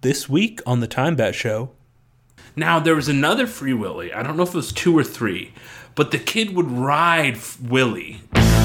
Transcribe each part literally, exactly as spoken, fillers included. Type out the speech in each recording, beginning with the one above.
this week on the Time Bat Show. Now, there was another Free Willy. I don't know if it was two or three, but the kid would ride Willy.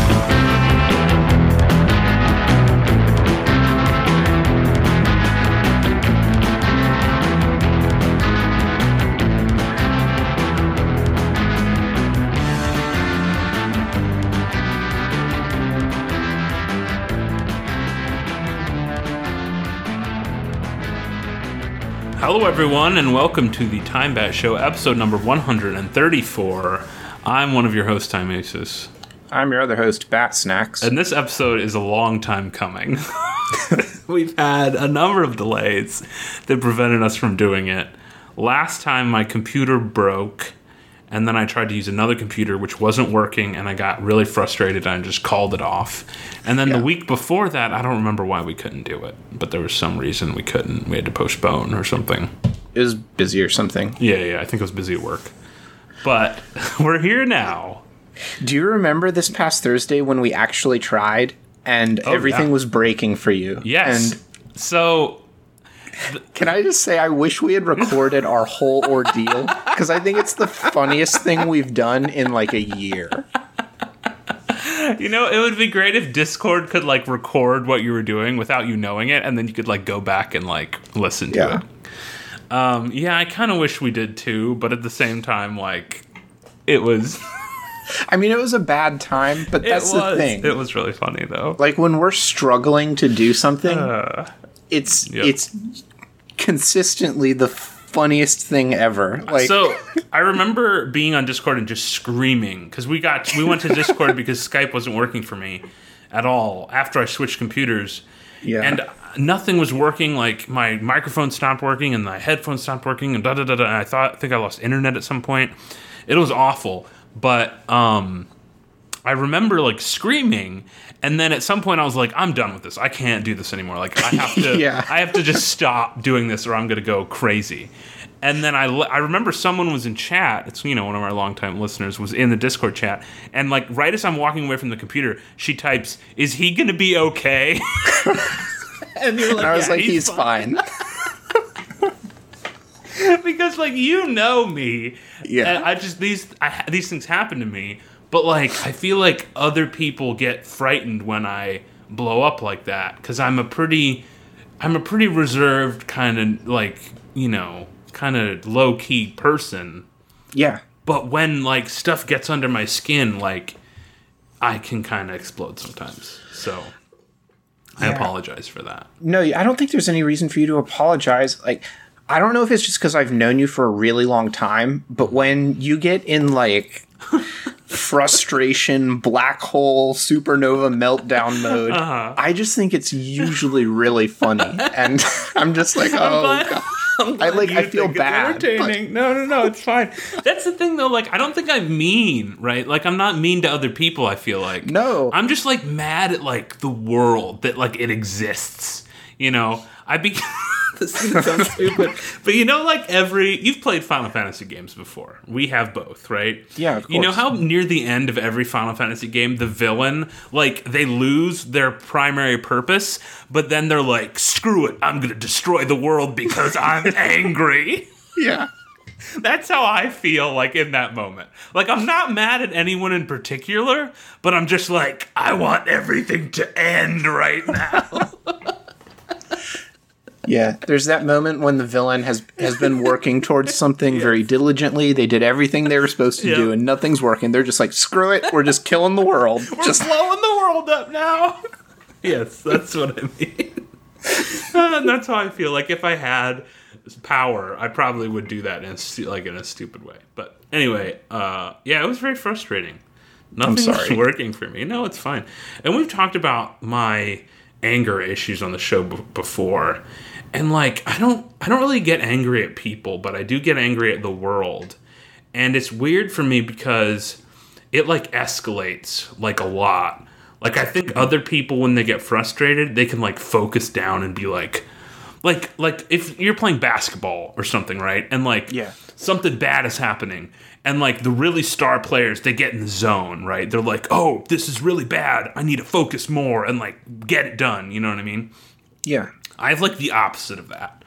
Hello, everyone, and welcome to the Time Bat Show, episode number one hundred thirty-four. I'm one of your hosts, Time Aces. I'm your other host, Bat Snacks. And this episode is a long time coming. We've had a number of delays that prevented us from doing it. Last time, my computer broke, and then I tried to use another computer, which wasn't working, and I got really frustrated, and I just called it off. And then yeah. the week before that, I don't remember why we couldn't do it, but there was some reason we couldn't. We had to postpone or something. It was busy or something. Yeah, yeah, I think I was busy at work. But we're here now. Do you remember this past Thursday when we actually tried, and oh, everything yeah. was breaking for you? Yes. And so... Can I just say I wish we had recorded our whole ordeal? Because I think it's the funniest thing we've done in like a year. You know, it would be great if Discord could like record what you were doing without you knowing it, and then you could like go back and like listen to yeah. it. Um, yeah, I kind of wish we did too, but at the same time, like, it was... I mean, it was a bad time, but that's the thing. It was really funny, though. Like, when we're struggling to do something, uh, it's yep. it's consistently the funniest thing ever. Like, so, I remember being on Discord and just screaming, because we got we went to Discord because Skype wasn't working for me at all after I switched computers. Yeah. And nothing was working. Like, my microphone stopped working and my headphones stopped working and da da da da. I thought I think I lost internet at some point. It was awful. But um, I remember like screaming, and then at some point I was like, I'm done with this. I can't do this anymore. Like, I have to yeah. I have to just stop doing this or I'm going to go crazy. And then I, I remember someone was in chat. It's, you know, one of our longtime listeners was in the Discord chat. And, like, right as I'm walking away from the computer, she types, "Is he going to be okay?" And you're like, and I was yeah, like, he's, he's fine. fine. Because, like, you know me. Yeah. And I just, these, I, these things happen to me. But, like, I feel like other people get frightened when I blow up like that. Because I'm a pretty, I'm a pretty reserved kind of, like, you know... kind of low-key person. Yeah. But when, like, stuff gets under my skin, like, I can kind of explode sometimes. So, I yeah. apologize for that. No, I don't think there's any reason for you to apologize. Like, I don't know if it's just because I've known you for a really long time, but when you get in, like, frustration, black hole, supernova meltdown mode, uh-huh. I just think it's usually really funny. And I'm just like, oh, God. I like. I feel bad. Entertaining. But... No, no, no. It's fine. That's the thing, though. Like, I don't think I'm mean, right? Like, I'm not mean to other people. I feel like no. I'm just like mad at like the world that like it exists. You know, I be. This sounds stupid, but you know, like every you've played Final Fantasy games before. We have both, right? Yeah, of course. You know how near the end of every Final Fantasy game, the villain, like, they lose their primary purpose, but then they're like, "Screw it, I'm gonna destroy the world because I'm angry." Yeah. That's how I feel, like, in that moment. Like, I'm not mad at anyone in particular, but I'm just like, I want everything to end right now. Yeah, there's that moment when the villain has, has been working towards something yes. very diligently. They did everything they were supposed to yep. do, and nothing's working. They're just like, screw it, we're just killing the world. We're just blowing the world up now. Yes, that's what I mean. And that's how I feel. Like, if I had power, I probably would do that in a, like in a stupid way. But anyway, uh, yeah, it was very frustrating. Nothing was working for me. No, it's fine. And we've talked about my anger issues on the show b- before. And, like, I don't I don't really get angry at people, but I do get angry at the world. And it's weird for me because it, like, escalates, like, a lot. Like, I think other people, when they get frustrated, they can, like, focus down and be like... Like, like if you're playing basketball or something, right? And, like, yeah. something bad is happening. And, like, the really star players, they get in the zone, right? They're like, oh, this is really bad. I need to focus more and, like, get it done. You know what I mean? Yeah. I have, like, the opposite of that.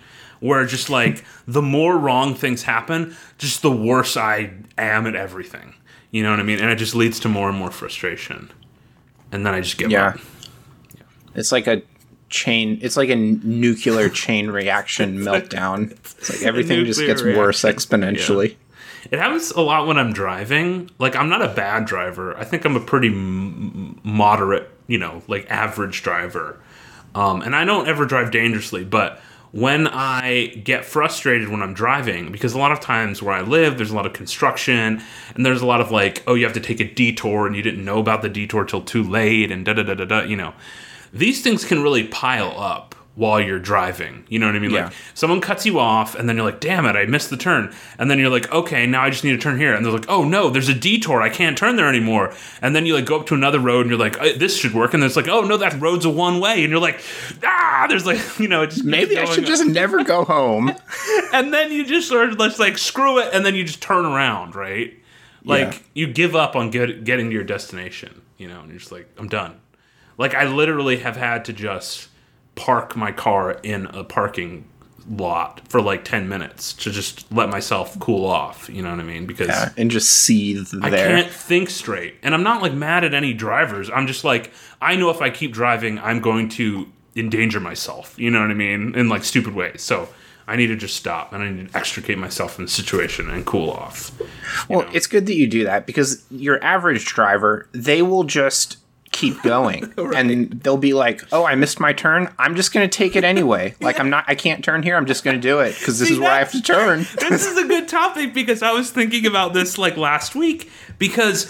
where just like the more wrong things happen, just the worse I am at everything. You know what I mean? And it just leads to more and more frustration. And then I just give yeah. up. Yeah. It's like a chain, it's like a nuclear chain reaction meltdown. It's like everything just gets reaction. worse exponentially. Yeah. It happens a lot when I'm driving. Like, I'm not a bad driver. I think I'm a pretty m- moderate, you know, like average driver. Um, and I don't ever drive dangerously, but when I get frustrated when I'm driving, because a lot of times where I live, there's a lot of construction, and there's a lot of like, oh, you have to take a detour, and you didn't know about the detour till too late, and da-da-da-da-da, you know. These things can really pile up while you're driving. You know what I mean? Yeah. Like, someone cuts you off, and then you're like, damn it, I missed the turn. And then you're like, okay, now I just need to turn here. And they're like, oh, no, there's a detour. I can't turn there anymore. And then you, like, go up to another road, and you're like, this should work. And then it's like, oh, no, that road's a one-way. And you're like, ah, there's, like, you know, it just maybe I should up. just never go home. And then you just sort of just, like, screw it, and then you just turn around, right? Like, yeah. you give up on get, getting to your destination, you know, and you're just like, I'm done. Like, I literally have had to just park my car in a parking lot for like ten minutes to just let myself cool off, you know what I mean? Because yeah, and just seethe there. I can't think straight. And I'm not like mad at any drivers. I'm just like, I know if I keep driving, I'm going to endanger myself, you know what I mean? In like stupid ways. So I need to just stop and I need to extricate myself from the situation and cool off. Well, know? It's good that you do that because your average driver, they will just keep going right. And they'll be like, oh, I missed my turn, I'm just gonna take it anyway. Like, I'm not I can't turn here, I'm just gonna do it because this See, is where I have to turn. This is a good topic because I was thinking about this like last week because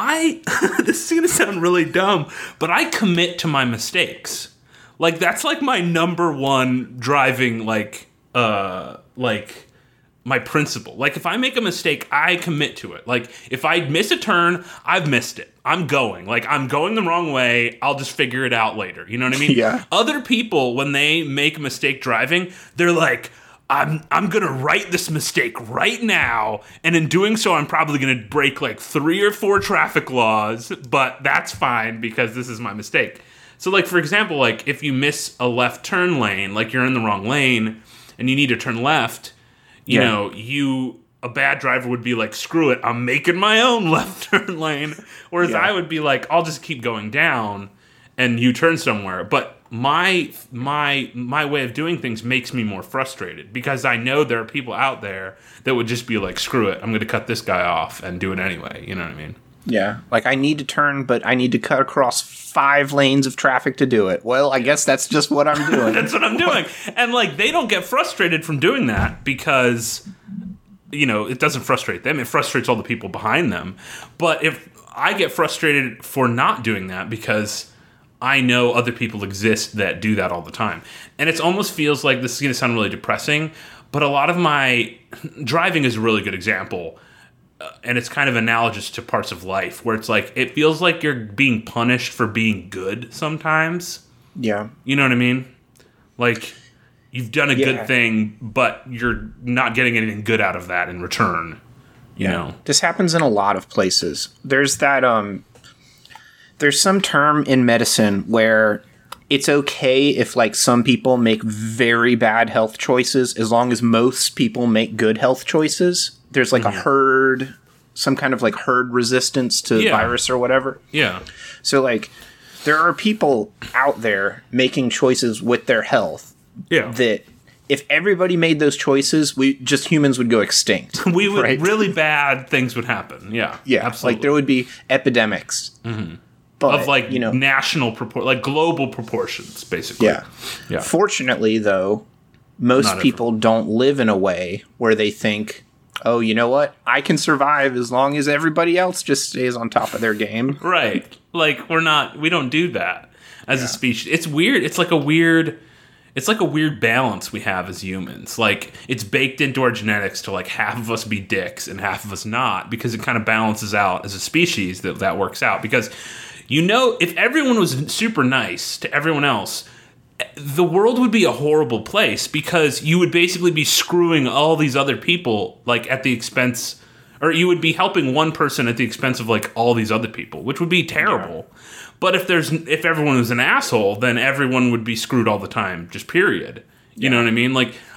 I this is gonna sound really dumb, but I commit to my mistakes. Like, that's like my number one driving like uh like my principle. Like, if I make a mistake, I commit to it. Like, if I miss a turn, I've missed it. I'm going. Like, I'm going the wrong way. I'll just figure it out later. You know what I mean? Yeah. Other people, when they make a mistake driving, they're like, I'm I'm going to right this mistake right now. And in doing so, I'm probably going to break like three or four traffic laws. But that's fine because this is my mistake. So, like, for example, like, if you miss a left turn lane, like you're in the wrong lane and you need to turn left, You yeah. know, you, a bad driver would be like, screw it, I'm making my own left turn lane. Whereas yeah. I would be like, I'll just keep going down and you turn somewhere. But my my my way of doing things makes me more frustrated because I know there are people out there that would just be like, screw it, I'm going to cut this guy off and do it anyway. You know what I mean? Yeah. Like, I need to turn, but I need to cut across five lanes of traffic to do it. Well, I guess that's just what I'm doing. That's what I'm doing. And, like, they don't get frustrated from doing that because, you know, it doesn't frustrate them. It frustrates all the people behind them. But if I get frustrated for not doing that because I know other people exist that do that all the time. And it almost feels like, this is going to sound really depressing, but a lot of my driving is a really good example. And it's kind of analogous to parts of life where it's like, it feels like you're being punished for being good sometimes. Yeah. You know what I mean? Like, you've done a yeah. good thing, but you're not getting anything good out of that in return. You yeah. know? This happens in a lot of places. There's that, um, there's some term in medicine where it's okay if, like, some people make very bad health choices as long as most people make good health choices. There's like mm-hmm. a herd, some kind of like herd resistance to yeah. virus or whatever. Yeah. So, like, there are people out there making choices with their health. Yeah. That if everybody made those choices, we just humans would go extinct. we would right? really bad things would happen. Yeah. Yeah. Absolutely. Like, there would be epidemics. Mm-hmm. But, of like, you know, national propor- like global proportions, basically. Yeah. Yeah. Fortunately, though, most Not people everyone. don't live in a way where they think, oh, you know what? I can survive as long as everybody else just stays on top of their game. Right. Like, we're not, we don't do that as yeah. a species. It's weird. It's like a weird, it's like a weird balance we have as humans. Like, it's baked into our genetics to like half of us be dicks and half of us not, because it kind of balances out as a species that that works out. Because, you know, if everyone was super nice to everyone else, the world would be a horrible place because you would basically be screwing all these other people, like, at the expense, or you would be helping one person at the expense of like all these other people, which would be terrible. Yeah. But if there's if everyone was an asshole, then everyone would be screwed all the time, just period. You yeah. know what I mean? Like,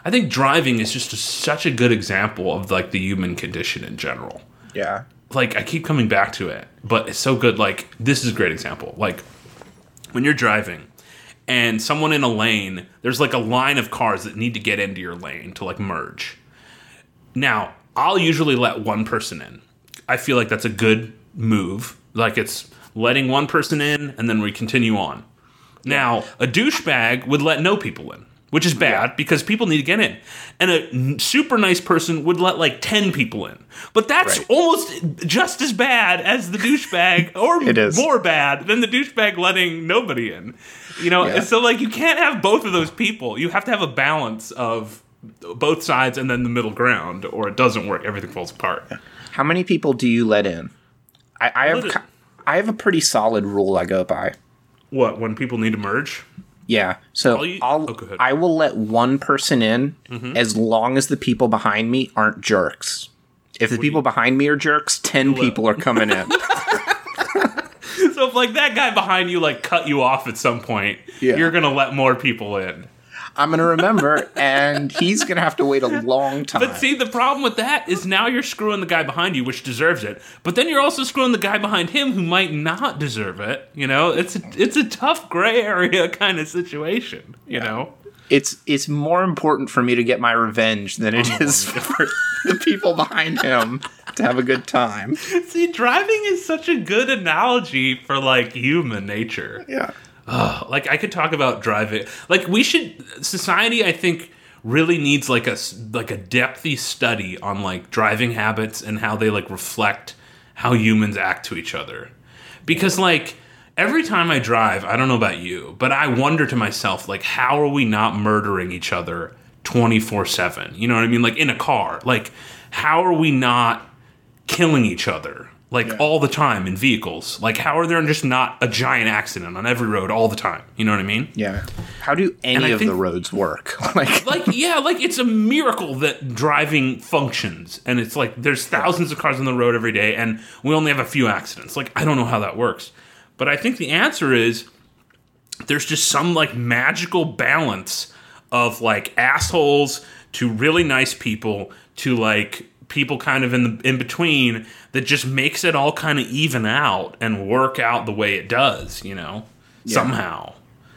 I think driving is just a, such a good example of like the human condition in general. Yeah. Like I keep coming back to it, but it's so good. Like this is a great example. Like when you're driving and someone in a lane, there's like a line of cars that need to get into your lane to like merge. Now, I'll usually let one person in. I feel like that's a good move. Like it's letting one person in and then we continue on. Now, a douchebag would let no people in, which is bad yeah. because people need to get in. And a super nice person would let like ten people in. But that's right. almost just as bad as the douchebag or more bad than the douchebag letting nobody in. You know, yeah. and so like you can't have both of those people. You have to have a balance of both sides and then the middle ground or it doesn't work. Everything falls apart. How many people do you let in? I, I have it, I have a pretty solid rule I go by. What, when people need to merge? Yeah. So you, I'll, oh, I will let one person in mm-hmm. as long as the people behind me aren't jerks. If the what people you, behind me are jerks, ten people are coming in. So if like that guy behind you like cut you off at some point, yeah. you're going to let more people in. I'm going to remember, and he's going to have to wait a long time. But see, the problem with that is now you're screwing the guy behind you, which deserves it. But then you're also screwing the guy behind him who might not deserve it. You know, it's a, it's a tough gray area kind of situation, you yeah. know? It's it's more important for me to get my revenge than it oh, is for the people behind him to have a good time. See, driving is such a good analogy for, like, human nature. Yeah. Oh, like I could talk about driving. Like we should, society, I think, really needs like a like a depthy study on like driving habits and how they like reflect how humans act to each other. Because like every time I drive, I don't know about you, but I wonder to myself like how are we not murdering each other twenty-four seven? You know what I mean? Like in a car, like how are we not killing each other? Like, yeah. all the time in vehicles. Like, how are there just not a giant accident on every road all the time? You know what I mean? Yeah. How do any of think, the roads work? like, like, yeah, like, it's a miracle that driving functions. And it's like, there's thousands of cars on the road every day, and we only have a few accidents. Like, I don't know how that works. But I think the answer is there's just some, like, magical balance of, like, assholes to really nice people to, like, people kind of in the in between that just makes it all kind of even out and work out the way it does, you know, yeah. somehow.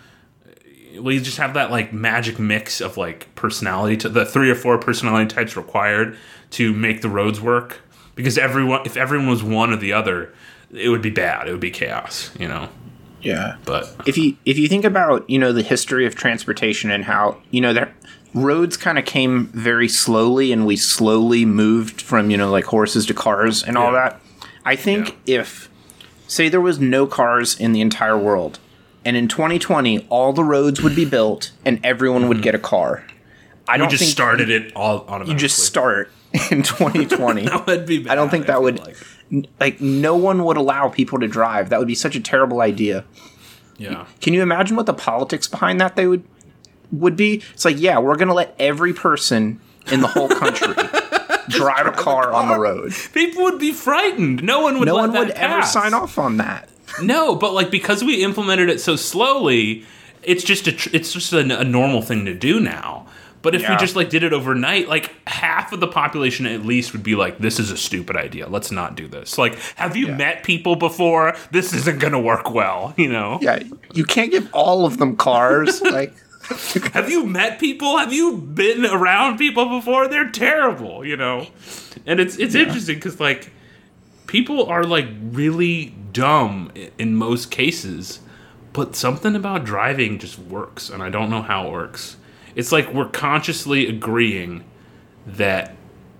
We just have that like magic mix of like personality to the three or four personality types required to make the roads work. Because everyone, if everyone was one or the other, it would be bad. It would be chaos, you know. Yeah. But if you if you think about, you know, the history of transportation and how, you know, there roads kind of came very slowly and we slowly moved from, you know, like horses to cars and all yeah. that. I think yeah. if, say there was no cars in the entire world and in twenty twenty all the roads would be built and everyone mm-hmm. would get a car. I we don't just think started it all automatically. You just start in twenty twenty. That would be bad. I don't think that would, like. like, no one would allow people to drive. That would be such a terrible idea. Yeah. Can you imagine what the politics behind that they would would be? It's like, yeah, we're going to let every person in the whole country drive, drive a car, car on the road. People would be frightened. No one would no let one that would pass. ever sign off on that. No, but like because we implemented it so slowly, it's just a tr- it's just a, a normal thing to do now. But if yeah. we just like did it overnight, like half of the population at least would be like, this is a stupid idea. Let's not do this. Like, have you yeah. met people before? This isn't going to work well, you know? Yeah, you can't give all of them cars. Like, have you met people? Have you been around people before? They're terrible, you know? And it's it's yeah. interesting because like people are like really dumb in most cases, but something about driving just works, and I don't know how it works. It's like we're consciously agreeing that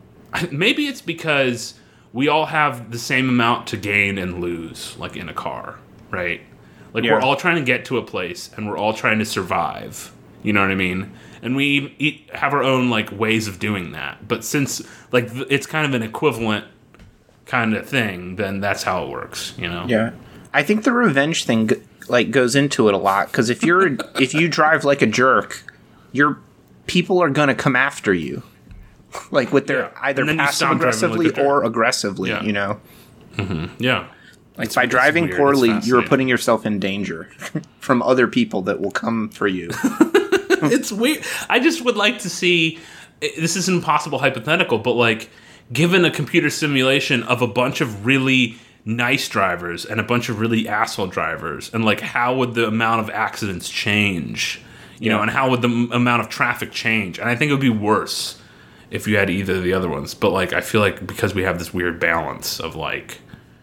maybe it's because we all have the same amount to gain and lose, like in a car, right? Like yeah. we're all trying to get to a place and we're all trying to survive. You know what I mean? And we eat, have our own like ways of doing that. But since like it's kind of an equivalent kind of thing, then that's how it works, you know? Yeah. I think the revenge thing like goes into it a lot because if you're if you drive like a jerk, your people are going to come after you, like with their yeah. either passive aggressively like or aggressively. Yeah. You know, mm-hmm. yeah. Like it's, by driving poorly, you're putting yourself in danger from other people that will come for you. It's weird. I just would like to see. This is an impossible hypothetical, but like, given a computer simulation of a bunch of really nice drivers and a bunch of really asshole drivers, and like, how would the amount of accidents change? You yeah. know, and how would the m- amount of traffic change? And I think it would be worse if you had either of the other ones. But like, I feel like because we have this weird balance of like,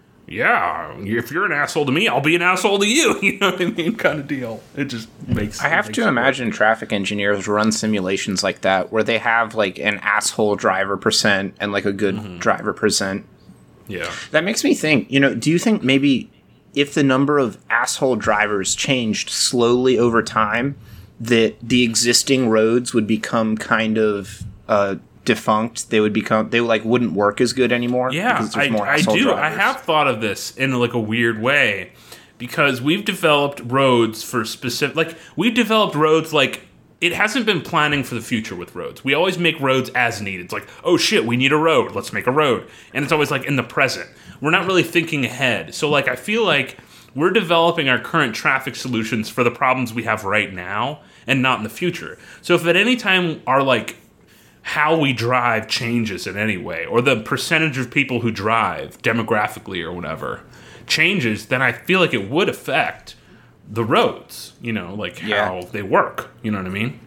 yeah, if you're an asshole to me, I'll be an asshole to you. You know what I mean? Kind of deal. It just makes. I have makes to imagine work. Traffic engineers run simulations like that where they have like an asshole driver percent and like a good mm-hmm. driver percent. Yeah. That makes me think, you know, do you think maybe if the number of asshole drivers changed slowly over time, that the existing roads would become kind of uh, defunct? They would become, they like wouldn't work as good anymore? Yeah, I, I do. Drivers. I have thought of this in like a weird way because we've developed roads for specific, like we've developed roads like, it hasn't been planning for the future with roads. We always make roads as needed. It's like, oh shit, we need a road. Let's make a road. And it's always like in the present. We're not really thinking ahead. So like, I feel like we're developing our current traffic solutions for the problems we have right now and not in the future. So if at any time our like, how we drive changes in any way, or the percentage of people who drive demographically or whatever changes, then I feel like it would affect the roads, you know, like how yeah. they work, you know what I mean?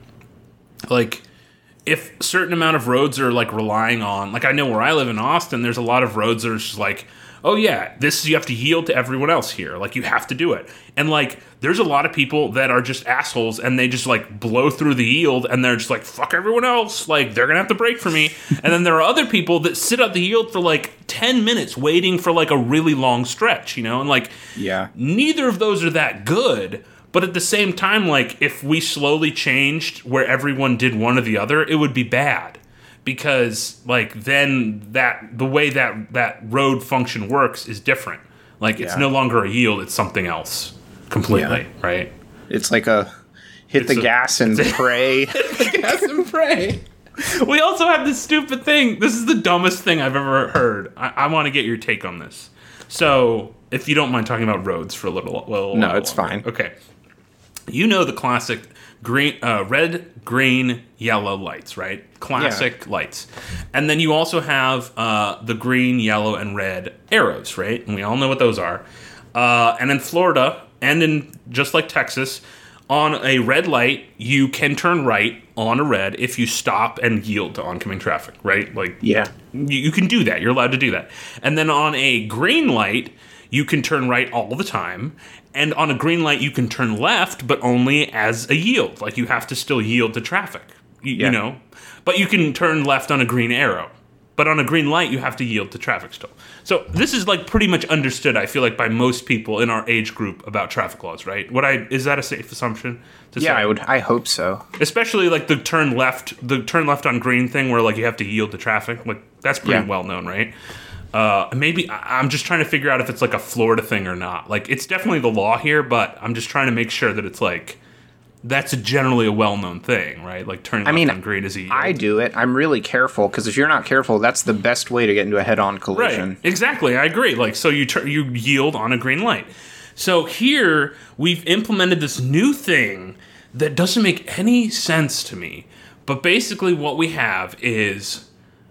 Like, if a certain amount of roads are, like, relying on, like, I know where I live in Austin, there's a lot of roads that are just like, oh, yeah, this, you have to yield to everyone else here. Like, you have to do it. And, like, there's a lot of people that are just assholes, and they just, like, blow through the yield, and they're just like, fuck everyone else. Like, they're gonna have to brake for me. And then there are other people that sit at the yield for, like, ten minutes waiting for, like, a really long stretch, you know? And, like, yeah, neither of those are that good. But at the same time, like, if we slowly changed where everyone did one or the other, it would be bad. Because, like, then that the way that that road function works is different. Like, it's yeah. no longer a yield, it's something else completely, yeah. right? It's like a hit it's the a, gas and pray. Hit the gas and pray. We also have this stupid thing. This is the dumbest thing I've ever heard. I, I want to get your take on this. So, if you don't mind talking about roads for a little, little no, while it's longer. fine. Okay. You know the classic green, uh, red, green, yellow lights, right? Classic yeah. lights. And then you also have uh, the green, yellow, and red arrows, right? And we all know what those are. Uh, and in Florida, and in just like Texas, on a red light, you can turn right on a red if you stop and yield to oncoming traffic, right? Like, yeah, you, you can do that. You're allowed to do that. And then on a green light, you can turn right all the time. And on a green light, you can turn left, but only as a yield. Like, you have to still yield to traffic, you, yeah. you know? But you can turn left on a green arrow. But on a green light, you have to yield to traffic still. So this is, like, pretty much understood, I feel like, by most people in our age group about traffic laws, right? What I is that a safe assumption to yeah, say? I would. I hope so. Especially, like, the turn left, the turn left on green thing where, like, you have to yield to traffic. Like, that's pretty yeah. well known, right? Uh, maybe I'm just trying to figure out if it's like a Florida thing or not. Like, it's definitely the law here, but I'm just trying to make sure that it's like that's a generally a well-known thing, right? Like turning I left mean, on green is a yield. I do it. I'm really careful because if you're not careful, that's the best way to get into a head-on collision. Right. Exactly. I agree. Like, so you tur- you yield on a green light. So here we've implemented this new thing that doesn't make any sense to me. But basically, what we have is.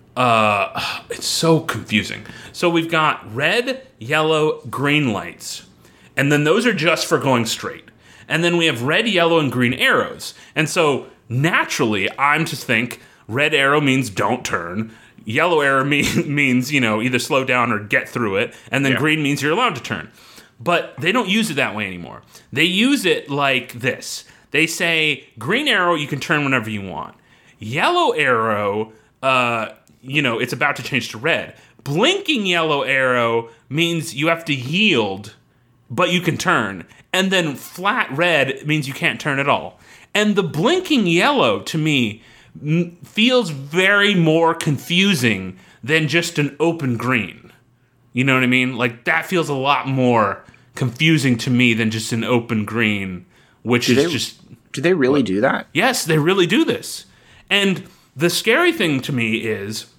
Uh, it's so confusing. So we've got red, yellow, green lights. And then those are just for going straight. And then we have red, yellow, and green arrows. And so naturally, I'm to think red arrow means don't turn. Yellow arrow mean, means, you know, either slow down or get through it. And then yeah. green means you're allowed to turn. But they don't use it that way anymore. They use it like this. They say green arrow, you can turn whenever you want. Yellow arrow, uh... you know, it's about to change to red. Blinking yellow arrow means you have to yield, but you can turn. And then flat red means you can't turn at all. And the blinking yellow, to me, m- feels very more confusing than just an open green. You know what I mean? Like, that feels a lot more confusing to me than just an open green, which do is they, just... Do they really do that? Yes, they really do this. And the scary thing to me is...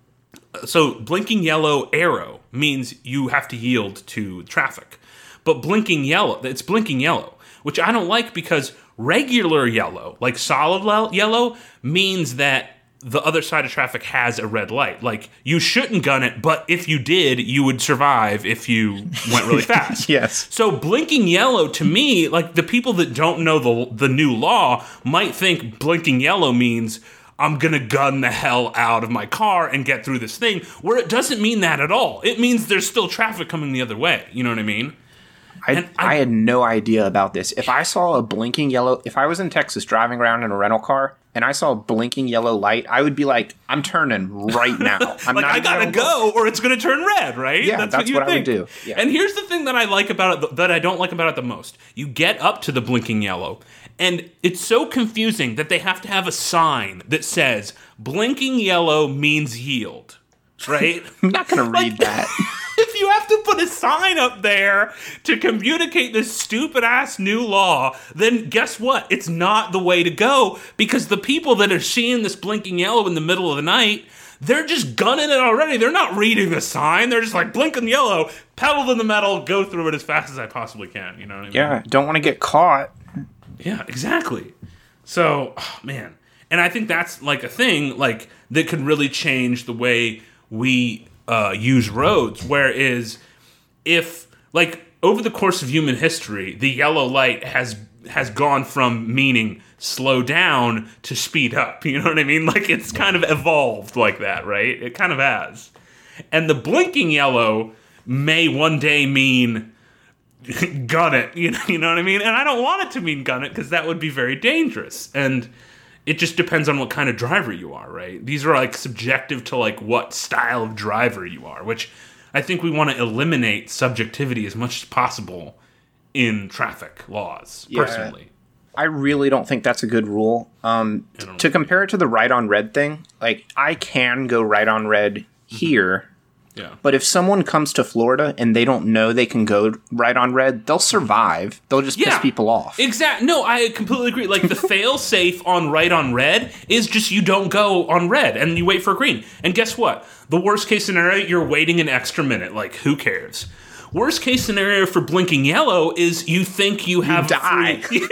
So, blinking yellow arrow means you have to yield to traffic. But blinking yellow, it's blinking yellow, which I don't like because Regular yellow, like solid le- yellow, means that the other side of traffic has a red light. Like, you shouldn't gun it, but if you did, you would survive if you went really fast. Yes. So blinking yellow, to me, like, the people that don't know the the new law might think blinking yellow means I'm gonna gun the hell out of my car and get through this thing, where it doesn't mean that at all. It means there's still traffic coming the other way. You know what I mean? I, I, I had no idea about this. If I saw a blinking yellow, if I was in Texas driving around in a rental car and I saw a blinking yellow light, I would be like, I'm turning right now. I'm like, not I gotta go or it's gonna turn red, right? Yeah, that's, that's what, what I would do. Yeah. And here's the thing that I like about it, that I don't like about it the most. You get up to the blinking yellow, and it's so confusing that they have to have a sign that says, blinking yellow means yield, right? I'm not gonna read like, that. If you have to put a sign up there to communicate this stupid-ass new law, then guess what? It's not the way to go, because the people that are seeing this blinking yellow in the middle of the night, they're just gunning it already. They're not reading the sign. They're just like, blinking yellow, pedal to the metal, go through it as fast as I possibly can. You know what I mean? Yeah, don't want to get caught. Yeah, exactly. So, oh, man. And I think that's like a thing like that could really change the way we uh, use roads. Whereas if, like, over the course of human history, the yellow light has has gone from meaning slow down to speed up. You know what I mean? Like, it's kind of evolved like that, right? It kind of has. And the blinking yellow may one day mean gun it, you know, you know what I mean? And I don't want it to mean gun it, because that would be very dangerous. And it just depends on what kind of driver you are, right? These are like subjective to like what style of driver you are, which I think we want to eliminate subjectivity as much as possible in traffic laws, Yeah. personally. I really don't think that's a good rule. Um, t- to compare it to the right on red thing, like, I can go right on red here. Yeah. But if someone comes to Florida and they don't know they can go right on red, they'll survive. They'll just piss people off. Exactly. No, I completely agree. Like, the fail safe on right on red is just you don't go on red and you wait for green. And guess what? The worst case scenario, you're waiting an extra minute. Like, who cares? Worst case scenario for blinking yellow is you think you have you die. Free-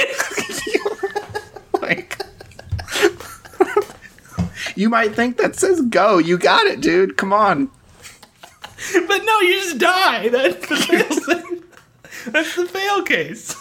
like, you might think that says go. You got it, dude. Come on. But no, you just die. That's the fail. That's the fail case.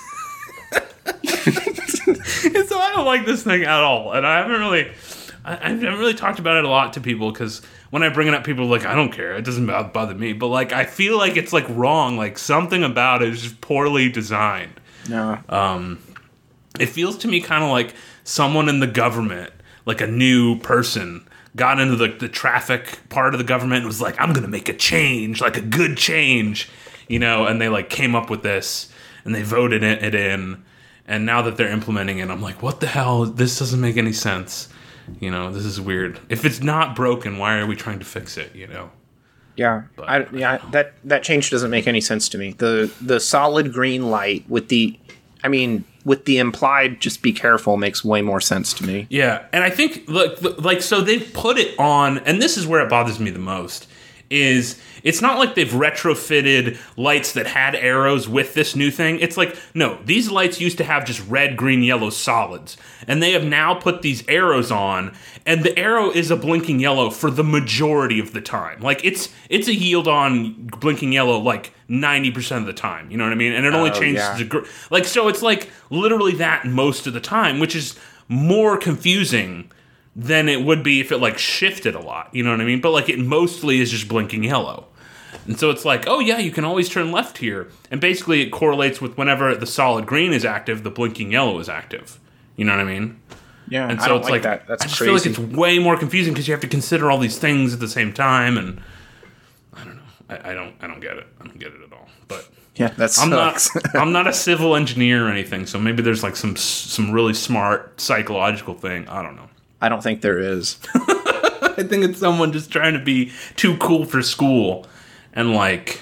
And so I don't like this thing at all, and I haven't really, I, I haven't really talked about it a lot to people, because when I bring it up, people are like, I don't care. It doesn't bother me. But like, I feel like it's like wrong. Like, something about it is just poorly designed. No. Um, it feels to me kind of like someone in the government, like a new person, got into the, the traffic part of the government and was like, I'm going to make a change, like a good change, you know, and they like came up with this and they voted it, it in. And now that they're implementing it, I'm like, what the hell? This doesn't make any sense. You know, this is weird. If it's not broken, why are we trying to fix it, you know? Yeah, But, I, yeah, that that change doesn't make any sense to me. The the solid green light with the, I mean, with the implied just be careful makes way more sense to me. Yeah, and I think, look, like, so they've put it on, and this is where it bothers me the most, is it's not like they've retrofitted lights that had arrows with this new thing. It's like, no, these lights used to have just red, green, yellow solids, and they have now put these arrows on, and the arrow is a blinking yellow for the majority of the time. Like, it's it's a yield on blinking yellow like ninety percent of the time, you know what I mean? And it only Oh, changes yeah. to gr- like, so it's like literally that most of the time, which is more confusing than it would be if it like shifted a lot, you know what I mean? But like, it mostly is just blinking yellow. And so it's like, oh yeah, you can always turn left here. And basically it correlates with whenever the solid green is active, the blinking yellow is active. You know what I mean? Yeah, And I so don't it's like, like, that. That's I just crazy. feel like it's way more confusing because you have to consider all these things at the same time, and I don't know. I, I don't I don't get it. I don't get it at all. But yeah, that I'm not sucks. I'm not a civil engineer or anything, so maybe there's like some some really smart psychological thing. I don't know. I don't think there is. I think it's someone just trying to be too cool for school, and like,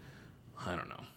I don't know.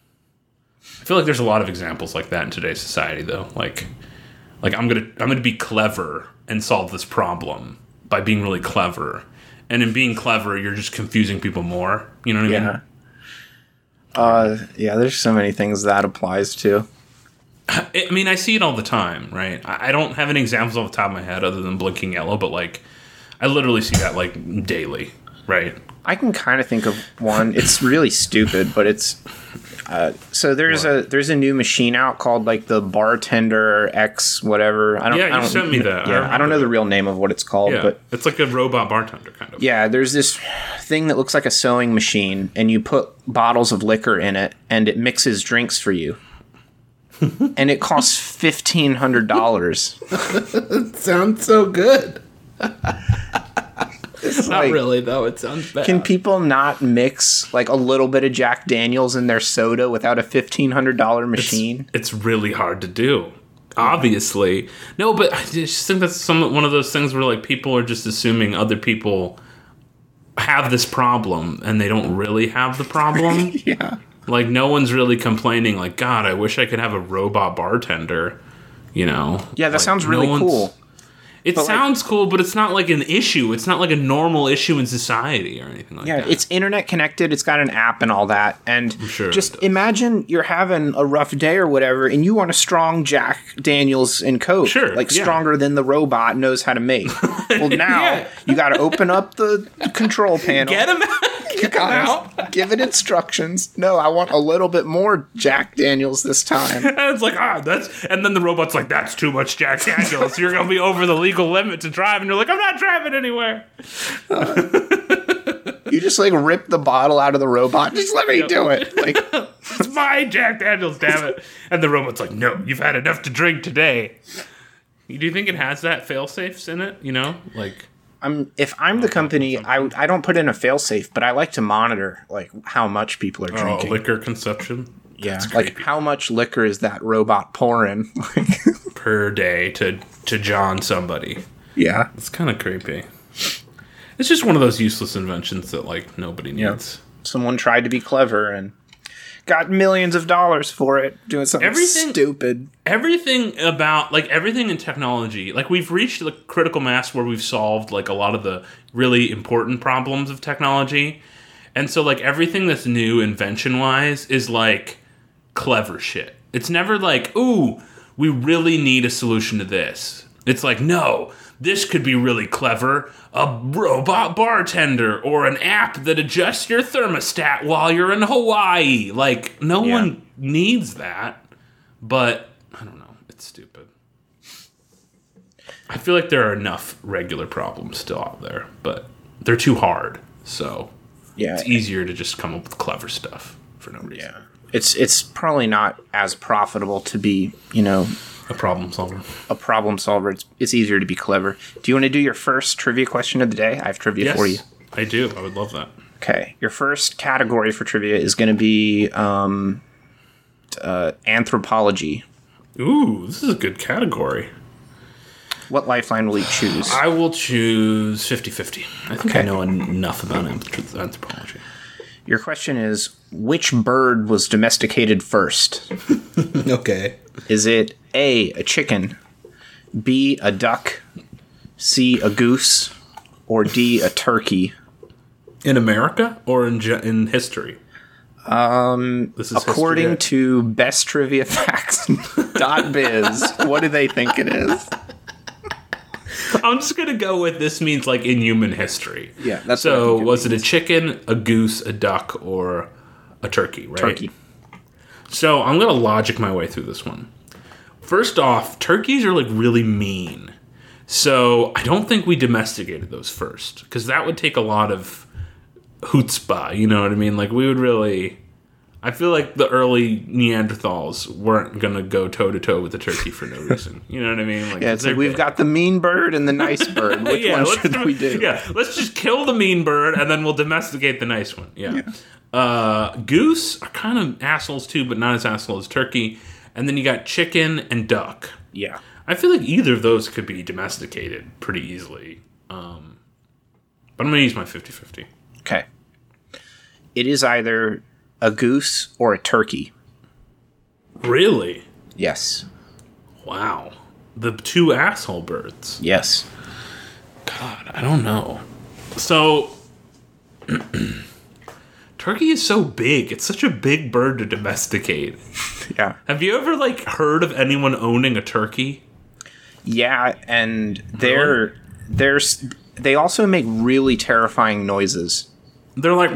I feel like there's a lot of examples like that in today's society, though. Like, like I'm gonna I'm gonna be clever and solve this problem by being really clever, and in being clever, you're just confusing people more. You know what I mean? Yeah. Uh, yeah, there's so many things that applies to. I mean, I see it all the time, right? I I don't have any examples off the top of my head other than blinking yellow, but like, I literally see that like daily, right? I can kind of think of one. It's really stupid, but it's uh, so there's What? a there's a new machine out called like the Bartender X whatever. I don't. Yeah, you I don't, sent me that. I Yeah, I, remember don't know that. the real name of what it's called, Yeah, but it's like a robot bartender kind of. yeah, there's this thing that looks like a sewing machine, and you put bottles of liquor in it, and it mixes drinks for you. And it costs fifteen hundred dollars. Sounds so good. It's Not like, really, though. It sounds bad. can people not mix like a little bit of Jack Daniels in their soda without a fifteen hundred dollar machine? It's really hard to do. Obviously, no, but I just think that's some one of those things where like people are just assuming other people have this problem and they don't really have the problem. Yeah. Like no one's really complaining. Like God, I wish I could have a robot bartender. You know? Yeah, that Like, sounds no really one's- cool. It But, like- sounds cool, but it's not like an issue. It's not like a normal issue in society or anything like Yeah, that. it's internet connected. It's got an app and all that. And sure it just does. imagine you're having a rough day or whatever, and you want a strong Jack Daniels and Coke, Sure, like yeah. stronger than the robot knows how to make. Well, now Yeah. you got to open up the control panel. Get him out. You gotta give it instructions. No, I want a little bit more Jack Daniels this time. And it's like, ah, that's, and then the robot's like, that's too much Jack Daniels. You're going to be over the legal limit to drive. And you're like, I'm not driving anywhere. You just like rip the bottle out of the robot. Just let me do it. Like, It's my Jack Daniels, damn it. And the robot's like, no, you've had enough to drink today. Do you think it has that fail safes in it? You know, like, I'm if I'm the company, I I don't put in a failsafe, but I like to monitor like how much people are oh, drinking. liquor consumption. Yeah, That's like creepy. how much liquor is that robot pouring? Like, Per day to, to John somebody. yeah, It's kind of creepy. It's just one of those useless inventions that, like, nobody needs. someone tried to be clever and got millions of dollars for it, doing something Everything- stupid. Everything about, like, everything in technology, like, we've reached the critical mass where we've solved, like, a lot of the really important problems of technology. And so, like, everything that's new invention-wise is, like, clever shit. It's never like, ooh, we really need a solution to this. It's like, no, this could be really clever. A robot bartender or an app that adjusts your thermostat while you're in Hawaii. Like, no Yeah. one needs that. But, I don't know. It's stupid. I feel like there are enough regular problems still out there, but they're too hard. So, Yeah, it's easier to just come up with clever stuff for no reason. yeah. It's it's probably not as profitable to be, you know, A problem solver. a problem solver. It's it's easier to be clever. Do you want to do your first trivia question of the day? I have trivia Yes, for you. I do. I would love that. Okay, your first category for trivia is going to be um, uh, anthropology. Ooh, this is a good category. What lifeline will you choose? I will choose fifty-fifty. I think I Okay. know enough about anthrop- anthropology. Your question is, which bird was domesticated first? Okay. Is it A, a chicken, B, a duck, C, a goose, or D, a turkey? In America or in ge- in history? Um, this is According history. to best trivia facts dot biz, what do they think it is? I'm just gonna go with this means like in human history. Yeah, that's what I so. think it Was it a chicken, a goose, a duck, or a turkey? Right. Turkey. So I'm gonna logic my way through this one. First off, turkeys are like really mean. So I don't think we domesticated those first because that would take a lot of chutzpah. You know what I mean? Like we would really. I feel like the early Neanderthals weren't gonna go toe to toe with the turkey for no reason. You know what I mean? Like, Yeah, it's like they're- we've got the mean bird and the nice bird. Which one let's should do- we do? Yeah, let's just kill the mean bird and then we'll domesticate the nice one. Yeah. Uh, goose are kind of assholes too, but not as asshole as turkey. And then you got chicken and duck. Yeah. I feel like either of those could be domesticated pretty easily. Um, but I'm going to use my fifty-fifty. Okay. It is either a goose or a turkey. Really? Yes. Wow. The two asshole birds. Yes. God, I don't know. So, turkey is so big. It's such a big bird to domesticate. Yeah. Have you ever like heard of anyone owning a turkey? Yeah, and they're there's they also make really terrifying noises. They're like,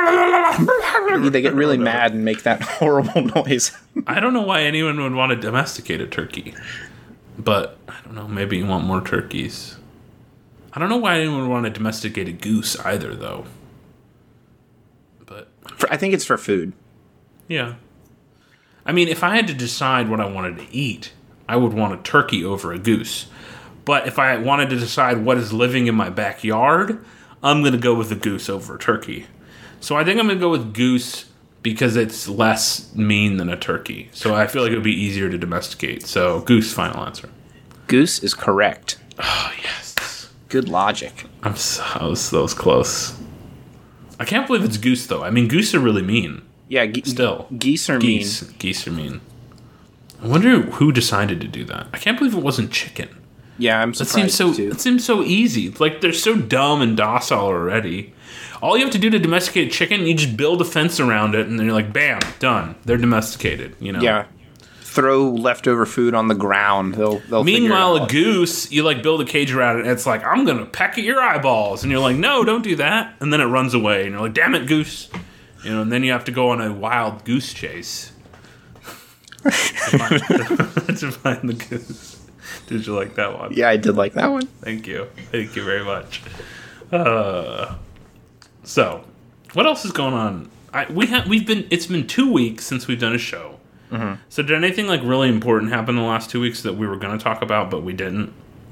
They get really mad and make that horrible noise. I don't know why anyone would want to domesticate a turkey, but I don't know. Maybe you want more turkeys. I don't know why anyone would want to domesticate a goose either, though. But For, I think it's for food. yeah, I mean, if I had to decide what I wanted to eat, I would want a turkey over a goose. But if I wanted to decide what is living in my backyard, I'm going to go with a goose over a turkey. So I think I'm going to go with goose because it's less mean than a turkey. So I feel like it would be easier to domesticate. So goose, final answer. Goose is correct. Oh, yes. Good logic. I'm so, I was, that was close. I can't believe it's goose, though. I mean, goose are really mean. Yeah, ge- Still. geese are Geese. mean. Geese are mean. I wonder who decided to do that. I can't believe it wasn't chicken. Yeah, I'm That surprised seems so. too. It seems so easy. Like they're so dumb and docile already. All you have to do to domesticate a chicken, you just build a fence around it, and then you're like, bam, done. They're domesticated. You know. Yeah. Throw leftover food on the ground. They'll they'll Meanwhile, figure it a out. goose, you like build a cage around it, and it's like, I'm gonna peck at your eyeballs, and you're like, no, don't do that, and then it runs away, and you're like, damn it, goose, you know, and then you have to go on a wild goose chase to find, to find the goose. Did you like that one? Yeah, I did like that one. Thank you, thank you very much. Uh, so, what else is going on? I, we have we've been. It's been two weeks since we've done a show. Mm-hmm. So did anything like really important happen in the last two weeks that we were going to talk about, but we didn't?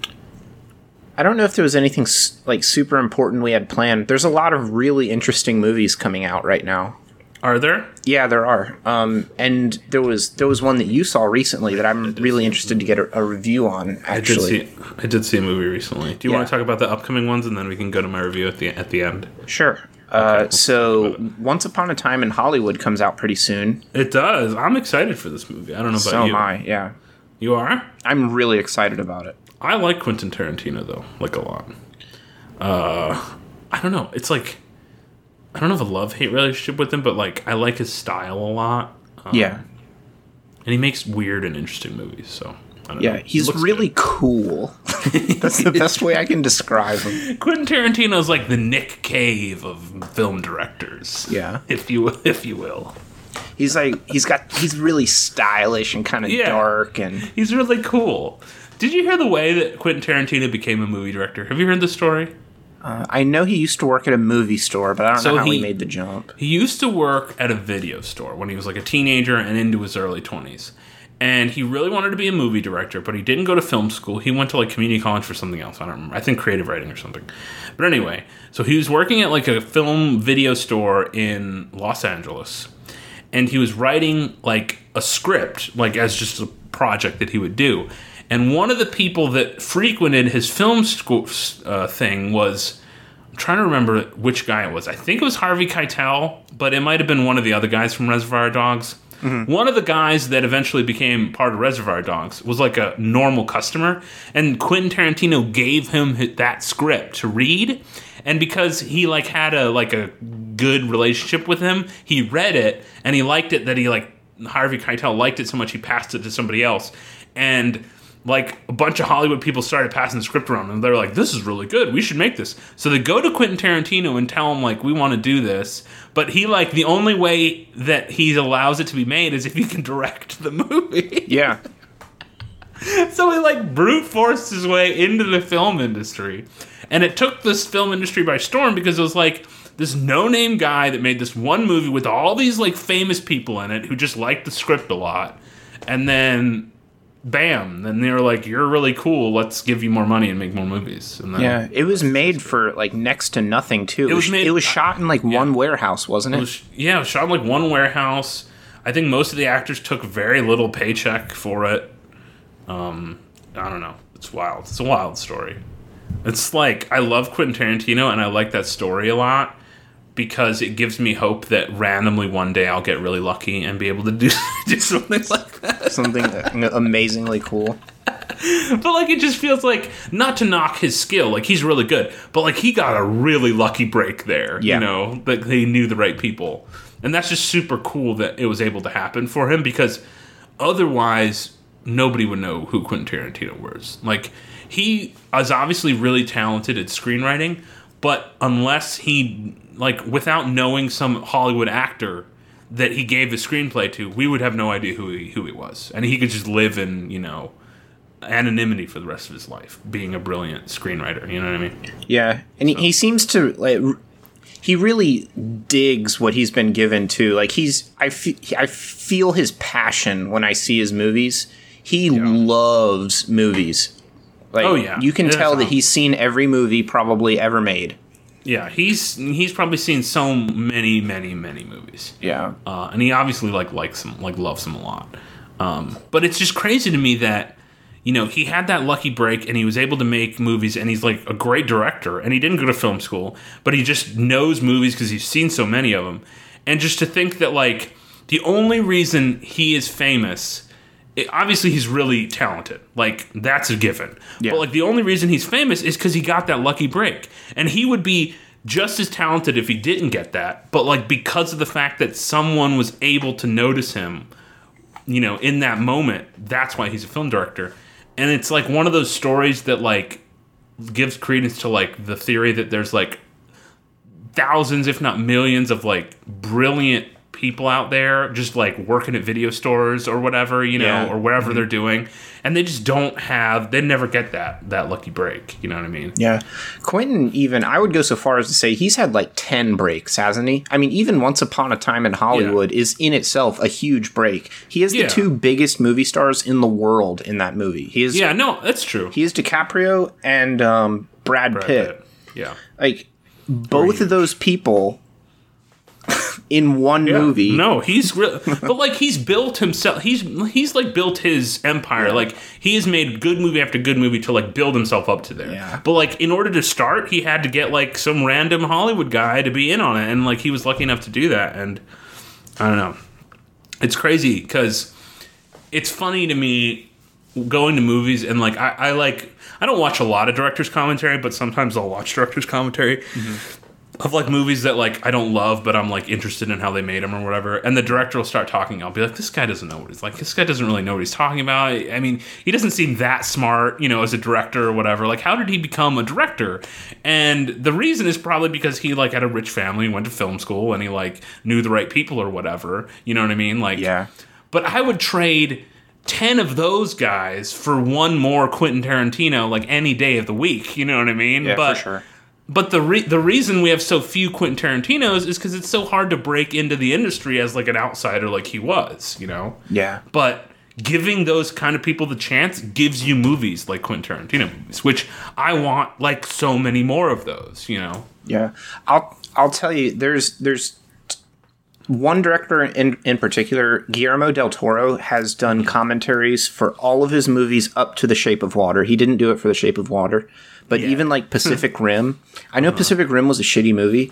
I don't know if there was anything s- like super important we had planned. There's a lot of really interesting movies coming out right now. Are there? Yeah, there are. Um, and there was there was one that you saw recently that I'm really interested to get a, a review on. Actually, I did see. I did see a movie recently. Do you Yeah. want to talk about the upcoming ones, and then we can go to my review at the at the end? sure. Uh, so, Once Upon a Time in Hollywood comes out pretty soon. It does. I'm excited for this movie. I don't know about So you. am I. Yeah, You are? I'm really excited about it. I like Quentin Tarantino though, like a lot. Uh, I don't know. It's like I don't have a love hate relationship with him, but like I like his style a lot. Um, Yeah, and he makes weird and interesting movies. So I don't yeah. know. He He's looks really good. cool. That's the best way I can describe him. Quentin Tarantino's like the Nick Cave of film directors. Yeah. if you if you will. He's like he's got he's really stylish and kind of Yeah. dark and He's really cool. Did you hear the way that Quentin Tarantino became a movie director? Have you heard the story? uh, I know he used to work at a movie store, but I don't So know how he, he- made the jump. He used to work at a video store when he was like a teenager and into his early twenties. And he really wanted to be a movie director, but he didn't go to film school. He went to like community college for something else. I don't remember. I think creative writing or something. But anyway, so he was working at like a film video store in Los Angeles. And he was writing like a script, like as just a project that he would do. And one of the people that frequented his film school uh, thing was, I'm trying to remember which guy it was. I think it was Harvey Keitel, but it might have been one of the other guys from Reservoir Dogs. Mm-hmm. One of the guys that eventually became part of Reservoir Dogs was like a normal customer, and Quentin Tarantino gave him hi- that script to read. And because he like had a like a good relationship with him, he read it and he liked it. That he like Harvey Keitel liked it so much he passed it to somebody else, and like a bunch of Hollywood people started passing the script around, and they're like, "This is really good. We should make this." So they go to Quentin Tarantino and tell him like, "We want to do this," but he like the only way that he allows it to be made is if he can direct the movie. Yeah. So he like brute forced his way into the film industry. And it took this film industry by storm because it was like this no-name guy that made this one movie with all these like famous people in it who just liked the script a lot. And then bam, then they were like, "You're really cool. Let's give you more money and make more movies." And then Yeah, it was made for like next to nothing too. It, was was, made- it was shot in like one warehouse, wasn't it? it was, yeah, it was shot in like one warehouse. I think most of the actors took very little paycheck for it. Um, I don't know. It's wild. It's a wild story. It's like, I love Quentin Tarantino and I like that story a lot, because it gives me hope that randomly one day I'll get really lucky and be able to do, do something like that. Something amazingly cool. But, like, it just feels like, not to knock his skill, like, he's really good, but, like, he got a really lucky break there, yeah. you know, that he knew the right people. And that's just super cool that it was able to happen for him, because otherwise, nobody would know who Quentin Tarantino was. Like, he is obviously really talented at screenwriting, but unless he, like, without knowing some Hollywood actor that he gave the screenplay to, we would have no idea who he, who he was. And he could just live in, you know, anonymity for the rest of his life, being a brilliant screenwriter. You know what I mean? Yeah, and so. he, he seems to like he really digs what he's been given to. Like he's I fe- I feel his passion when I see his movies. He yeah. loves movies. Like, oh yeah, you can tell awesome. that he's seen every movie probably ever made. Yeah, he's he's probably seen so many, many, many movies. Yeah, uh, and he obviously like likes them, like loves them a lot. Um, but it's just crazy to me that, you know, he had that lucky break and he was able to make movies, and he's like a great director, and he didn't go to film school, but he just knows movies because he's seen so many of them. And just to think that, like, the only reason he is famous, it, obviously he's really talented, like, that's a given. Yeah. But, like, the only reason he's famous is because he got that lucky break. And he would be just as talented if he didn't get that, but, like, because of the fact that someone was able to notice him, you know, in that moment, that's why he's a film director. And it's, like, one of those stories that, like, gives credence to, like, the theory that there's, like, thousands, if not millions, of, like, brilliant people out there just, like, working at video stores or whatever, you know, yeah. or wherever mm-hmm. they're doing. And they just don't have, they never get that, that lucky break. You know what I mean? Yeah. Quentin, even, I would go so far as to say he's had, like, ten breaks, hasn't he? I mean, even Once Upon a Time in Hollywood yeah. is in itself a huge break. He is the yeah. two biggest movie stars in the world in that movie. He is. Yeah, no, that's true. He is DiCaprio and um, Brad, Brad Pitt. Pitt. Yeah. Like, both of those people in one yeah. movie. No, he's really, but like he's built himself. He's he's like built his empire. Yeah. Like he has made good movie after good movie to like build himself up to there. Yeah. But like in order to start, he had to get like some random Hollywood guy to be in on it, and like he was lucky enough to do that. And I don't know, it's crazy because it's funny to me going to movies and like I, I like I don't watch a lot of director's commentary, but sometimes I'll watch director's commentary. Mm-hmm. Of like movies that like I don't love, but I'm like interested in how they made them or whatever. And the director will start talking. I'll be like, this guy doesn't know what he's like. This guy doesn't really know what he's talking about. I mean, he doesn't seem that smart, you know, as a director or whatever. Like, how did he become a director? And the reason is probably because he like had a rich family, went to film school, and he like knew the right people or whatever. You know what I mean? Like, yeah. But I would trade ten of those guys for one more Quentin Tarantino like any day of the week. You know what I mean? Yeah, but, for sure. But the re- the reason we have so few Quentin Tarantinos is because it's so hard to break into the industry as like an outsider like he was, you know? Yeah. But giving those kind of people the chance gives you movies like Quentin Tarantino movies, which I want like so many more of those, you know? Yeah. I'll I'll tell you, there's there's one director in, in particular, Guillermo del Toro, has done commentaries for all of his movies up to The Shape of Water. He didn't do it for The Shape of Water. But yeah. even like Pacific Rim, I know uh-huh. Pacific Rim was a shitty movie,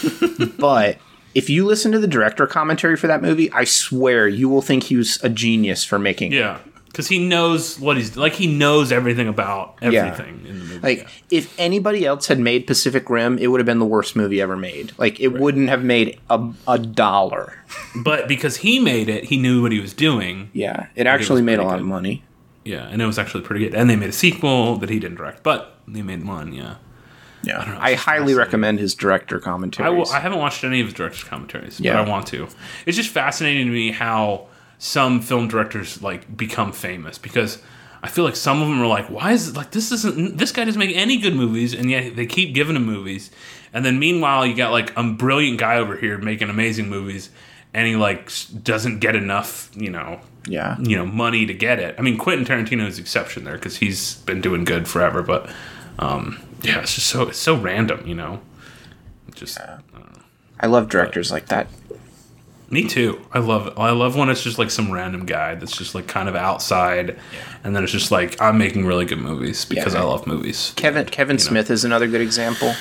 but if you listen to the director commentary for that movie, I swear you will think he was a genius for making yeah. it. Yeah, because he knows what he's like. He knows everything about everything yeah. in the movie. Like yeah. if anybody else had made Pacific Rim, it would have been the worst movie ever made. Like it right. wouldn't have made a, a dollar. But because he made it, he knew what he was doing. Yeah, it actually it made a lot good. of money. Yeah, and it was actually pretty good. And they made a sequel that he didn't direct, but they made one, yeah. Yeah, I, know, I highly recommend his director commentaries. I, will, I haven't watched any of his director's commentaries, yeah. but I want to. It's just fascinating to me how some film directors like become famous, because I feel like some of them are like, why is it like this isn't this guy doesn't make any good movies, and yet they keep giving him movies. And then meanwhile, you got like a brilliant guy over here making amazing movies, and he like doesn't get enough, you know, yeah, you know, money to get it. I mean, Quentin Tarantino is the exception there because he's been doing good forever, but um, yeah, it's just so it's so random, you know. Just yeah. I, don't know. I love directors but, like that. Me too. I love I love when it's just like some random guy that's just like kind of outside, yeah. and then it's just like I'm making really good movies because yeah, I love movies. Kevin Kevin Smith know. is another good example.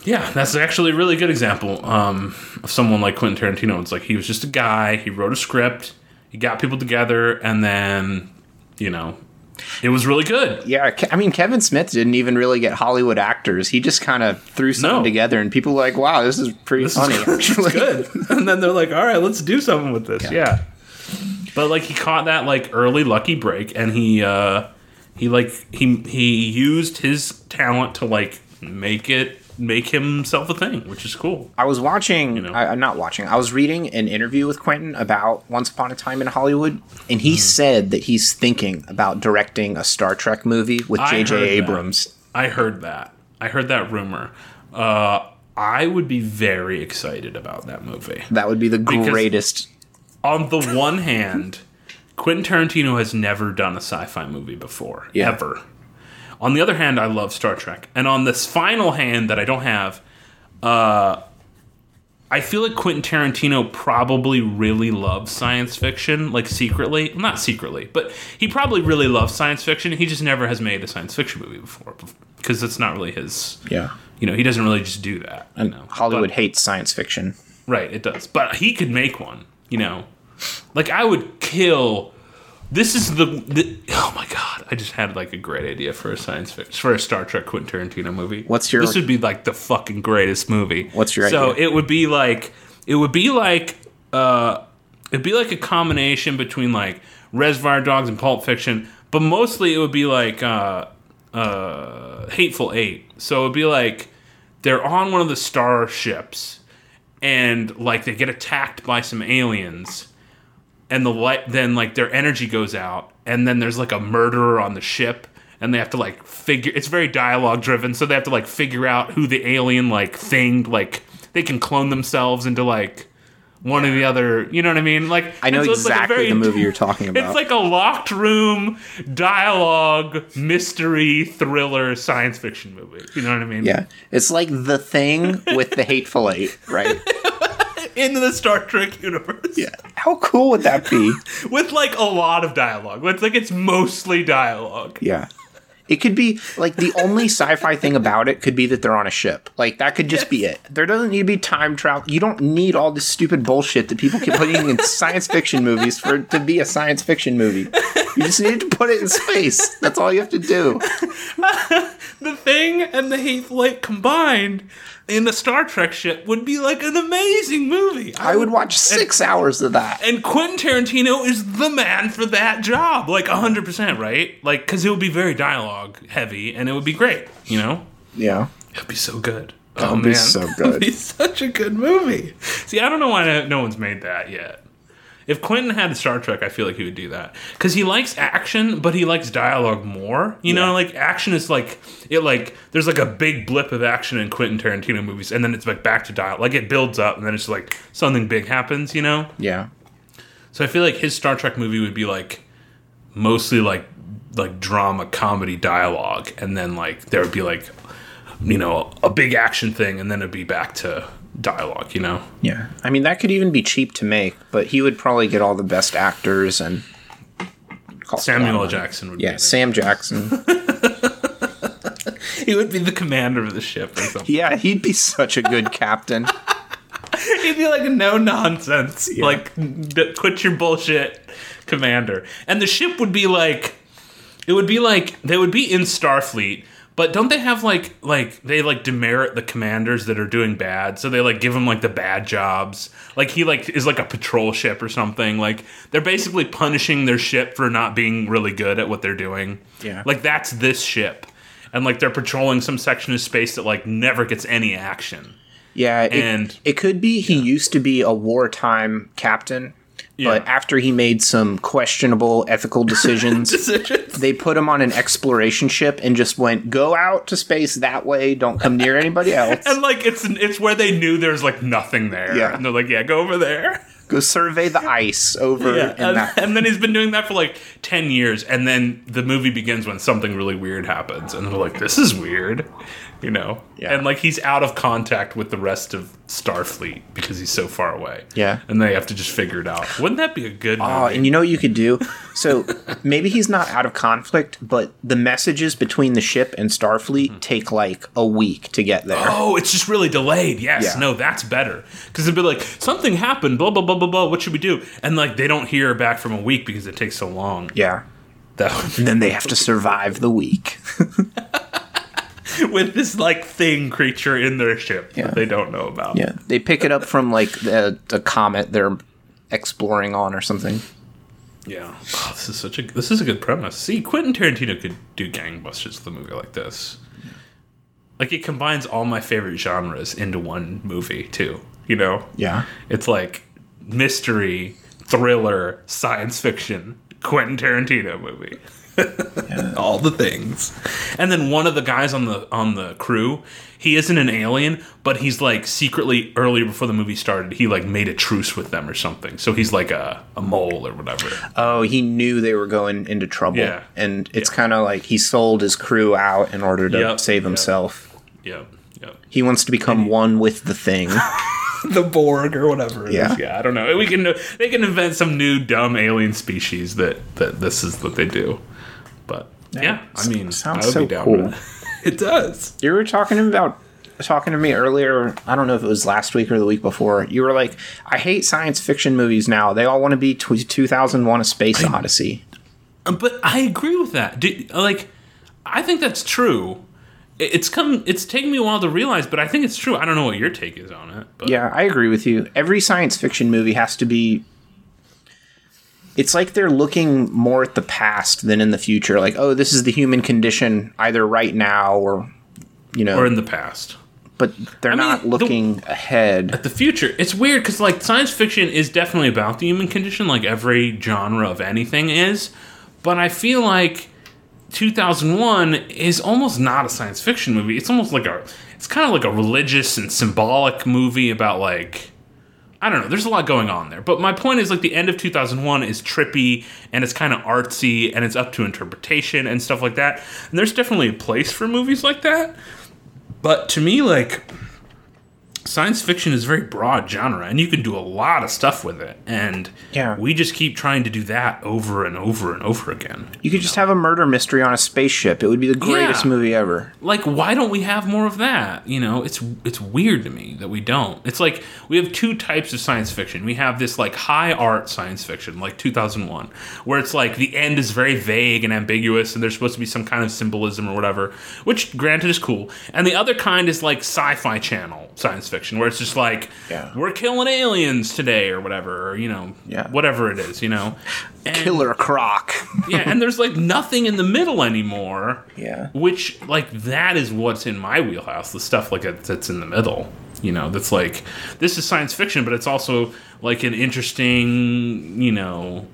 Yeah, that's actually a really good example um, of someone like Quentin Tarantino. It's like he was just a guy, he wrote a script, he got people together, and then, you know, it was really good. Yeah, Ke- I mean, Kevin Smith didn't even really get Hollywood actors. He just kind of threw something No. together, and people were like, wow, this is pretty This funny. is good. actually. It's good. And then they're like, all right, let's do something with this. Yeah. Yeah. But, like, he caught that, like, early lucky break, and he, uh, he, like, he, he used his talent to, like, make it, make himself a thing, which is cool. I was watching, You know. I, I'm not watching, I was reading an interview with Quentin about Once Upon a Time in Hollywood, and he said that he's thinking about directing a Star Trek movie with I J J heard that. Abrams. I heard that. I heard that rumor. Uh, I would be very excited about that movie. That would be the Because- greatest. On the one hand, Quentin Tarantino has never done a sci-fi movie before, Yeah. ever. On the other hand, I love Star Trek. And on this final hand that I don't have, uh, I feel like Quentin Tarantino probably really loves science fiction, like secretly. Well, not secretly, but he probably really loves science fiction. He just never has made a science fiction movie before because that's not really his. Yeah. You know, he doesn't really just do that. You know? Hollywood But- hates science fiction. Right, it does. But he could make one, you know. Like, I would kill... This is the, the... Oh, my God. I just had, like, a great idea for a science fiction... For a Star Trek Quentin Tarantino movie. What's your- This would be, like, the fucking greatest movie. What's your so idea? it would be, like... It would be, like... Uh, it'd be, like, a combination between, like, Reservoir Dogs and Pulp Fiction. But mostly it would be, like, uh, uh, Hateful Eight. So it would be, like... They're on one of the starships... and like they get attacked by some aliens and the light then like their energy goes out and then there's like a murderer on the ship and they have to like figure it's very dialogue driven so they have to like figure out who the alien like thing like they can clone themselves into like one of the other, you know what I mean? Like I know and so it's, like, a exactly very- the movie you're talking about. It's like a locked room dialogue mystery thriller science fiction movie. You know what I mean? yeah. It's like The Thing with the Hateful Eight, right? In the Star Trek universe. Yeah. How cool would that be? With like a lot of dialogue. It's like it's mostly dialogue. Yeah. It could be, like, the only sci-fi thing about it could be that they're on a ship. Like, that could just be it. There doesn't need to be time travel. You don't need all this stupid bullshit that people keep putting in science fiction movies for it to be a science fiction movie. You just need to put it in space. That's all you have to do. The Thing and the Hateful Eight combined in the Star Trek ship would be like an amazing movie. I would watch six hours of that. And Quentin Tarantino is the man for that job. Like one hundred percent, right? Like, because it would be very dialogue heavy and it would be great, you know? Yeah. It would be so good. That oh, would be man. so It good. would be such a good movie. See, I don't know why no- no one's made that yet. If Quentin had Star Trek, I feel like he would do that. Because he likes action, but he likes dialogue more. You know, like, action is like, it like, there's like a big blip of action in Quentin Tarantino movies, and then it's like back to dialogue. Like, it builds up, and then it's like, something big happens, you know? Yeah. So I feel like his Star Trek movie would be like, mostly like, like drama, comedy, dialogue, and then like, there would be like, you know, a big action thing, and then it'd be back to dialogue, you know? Yeah. I mean, that could even be cheap to make, but he would probably get all the best actors and... cost a lot of Samuel L. money. Jackson would Yeah, be there. Sam Jackson. He would be the commander of the ship or something. Yeah, he'd be such a good captain. He'd be like a no nonsense, like d- quit your bullshit commander. And the ship would be like, it would be like they would be in Starfleet, but don't they have like like they like demerit the commanders that are doing bad? So they like give them like the bad jobs. Like he like is like a patrol ship or something. Like they're basically punishing their ship for not being really good at what they're doing. Yeah. Like that's this ship. And like they're patrolling some section of space that like never gets any action. Yeah, it, And- it could be he used to be a wartime captain, but Yeah. after he made some questionable ethical decisions, Decisions. they put him on an exploration ship and just went, go out to space that way, don't come near anybody else. And like it's it's where they knew there's like nothing there. Yeah. And they're like, yeah, go over there. Go survey the ice over Yeah, in and, that. and then he's been doing that for like ten years, and then the movie begins when something really weird happens, and they're like, "This is weird," you know. Yeah. And like he's out of contact with the rest of Starfleet because he's so far away. Yeah. and they have to just figure it out. Wouldn't that be a good movie? Oh, and you know what you could do? So maybe he's not out of conflict, but the messages between the ship and Starfleet take like a week to get there. Oh, it's just really delayed. Yes, Yeah. no, that's better. Because it'd be like, something happened, blah, blah, blah, blah, blah, what should we do? And like, they don't hear back from a week because it takes so long. Yeah. That would And then they have to survive the week. with this like thing creature in their ship Yeah. that they don't know about. Yeah. They pick it up from like a, a comet they're exploring on or something. Yeah. Oh, this is such a this is a good premise. See, Quentin Tarantino could do gangbusters with a movie like this. Like it combines all my favorite genres into one movie too. You know? Yeah. It's like mystery, thriller, science fiction, Quentin Tarantino movie. All the things. And then one of the guys on the on the crew, he isn't an alien, but he's like secretly earlier before the movie started, he like made a truce with them or something. So he's like a, a mole or whatever. Oh, he knew they were going into trouble. Yeah. And it's kind of like he sold his crew out in order to Yep. save Yep. himself. Yep. Yep. He wants to become one with the thing. The Borg or whatever it Yeah. is. Yeah, I don't know. We can they can invent some new dumb alien species that that this is what they do. But yeah, I mean, Sounds I would so be down cool. with it. It does. You were talking about talking to me earlier. I don't know if it was last week or the week before. You were like, "I hate science fiction movies now. They all want to be tw- two thousand one: A Space Odyssey." Um, But I agree with that. Do, like, I think that's true. It- It's come. It's taken me a while to realize, but I think it's true. I don't know what your take is on it. But Yeah, I agree with you. Every science fiction movie has to be. It's like they're looking more at the past than in the future. Like, oh, this is the human condition either right now or, you know, or in the past. but they're I mean, not the- looking ahead. The future. It's weird because like science fiction is definitely about the human condition, like every genre of anything is. But I feel like two thousand one is almost not a science fiction movie. It's almost like a. It's kind of like a religious and symbolic movie about like. I don't know. There's a lot going on there. But my point is, like, the end of two thousand one is trippy, and it's kind of artsy, and it's up to interpretation and stuff like that. And there's definitely a place for movies like that. But to me, like, science fiction is a very broad genre, and you can do a lot of stuff with it. And Yeah. we just keep trying to do that over and over and over again. You could just have a murder mystery on a spaceship. It would be the greatest Yeah. movie ever. Like, why don't we have more of that? You know, it's it's weird to me that we don't. It's like we have two types of science fiction. We have this like high art science fiction, like two thousand one, where it's like the end is very vague and ambiguous, and there's supposed to be some kind of symbolism or whatever, which granted is cool. And the other kind is like Sci-Fi Channel science fiction, where it's just like Yeah. we're killing aliens today or whatever, or you know, Yeah. whatever it is, you know. And, Killer Croc. yeah, and there's like nothing in the middle anymore. Yeah. Which, like, that is what's in my wheelhouse. The stuff, like, that's in the middle. You know, that's like, this is science fiction, but it's also, like, an interesting, you know,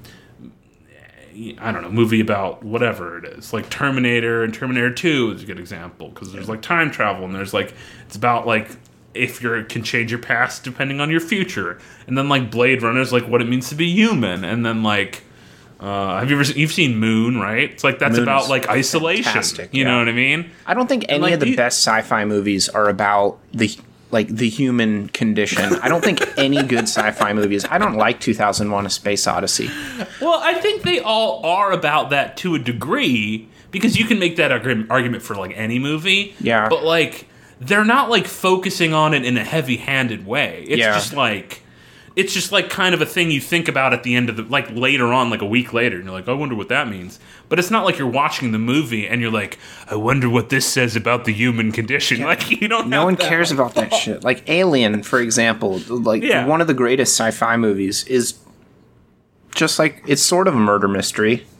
I don't know, movie about whatever it is. Like, Terminator and Terminator two is a good example. Because there's, like, time travel, and there's, like, it's about, like, if you can change your past depending on your future. And then, like, Blade Runner is, like, what it means to be human. And then, like... Uh, have you ever seen, you've seen Moon, right? It's like that's Moon about is like isolation. fantastic, You yeah. know what I mean? I don't think any like, of the you- best sci-fi movies are about the like the human condition. I don't think any good sci-fi movies. I don't like two thousand one: A Space Odyssey. Well, I think they all are about that to a degree because you can make that argu- argument for like any movie. Yeah. But like they're not like focusing on it in a heavy-handed way. It's Yeah. just like it's just like kind of a thing you think about at the end of the like later on, like a week later, and you're like, I wonder what that means. But it's not like you're watching the movie and you're like, I wonder what this says about the human condition. Like you don't. No have one that. cares about that shit. Like Alien, for example, like Yeah. one of the greatest sci-fi movies is just like it's sort of a murder mystery.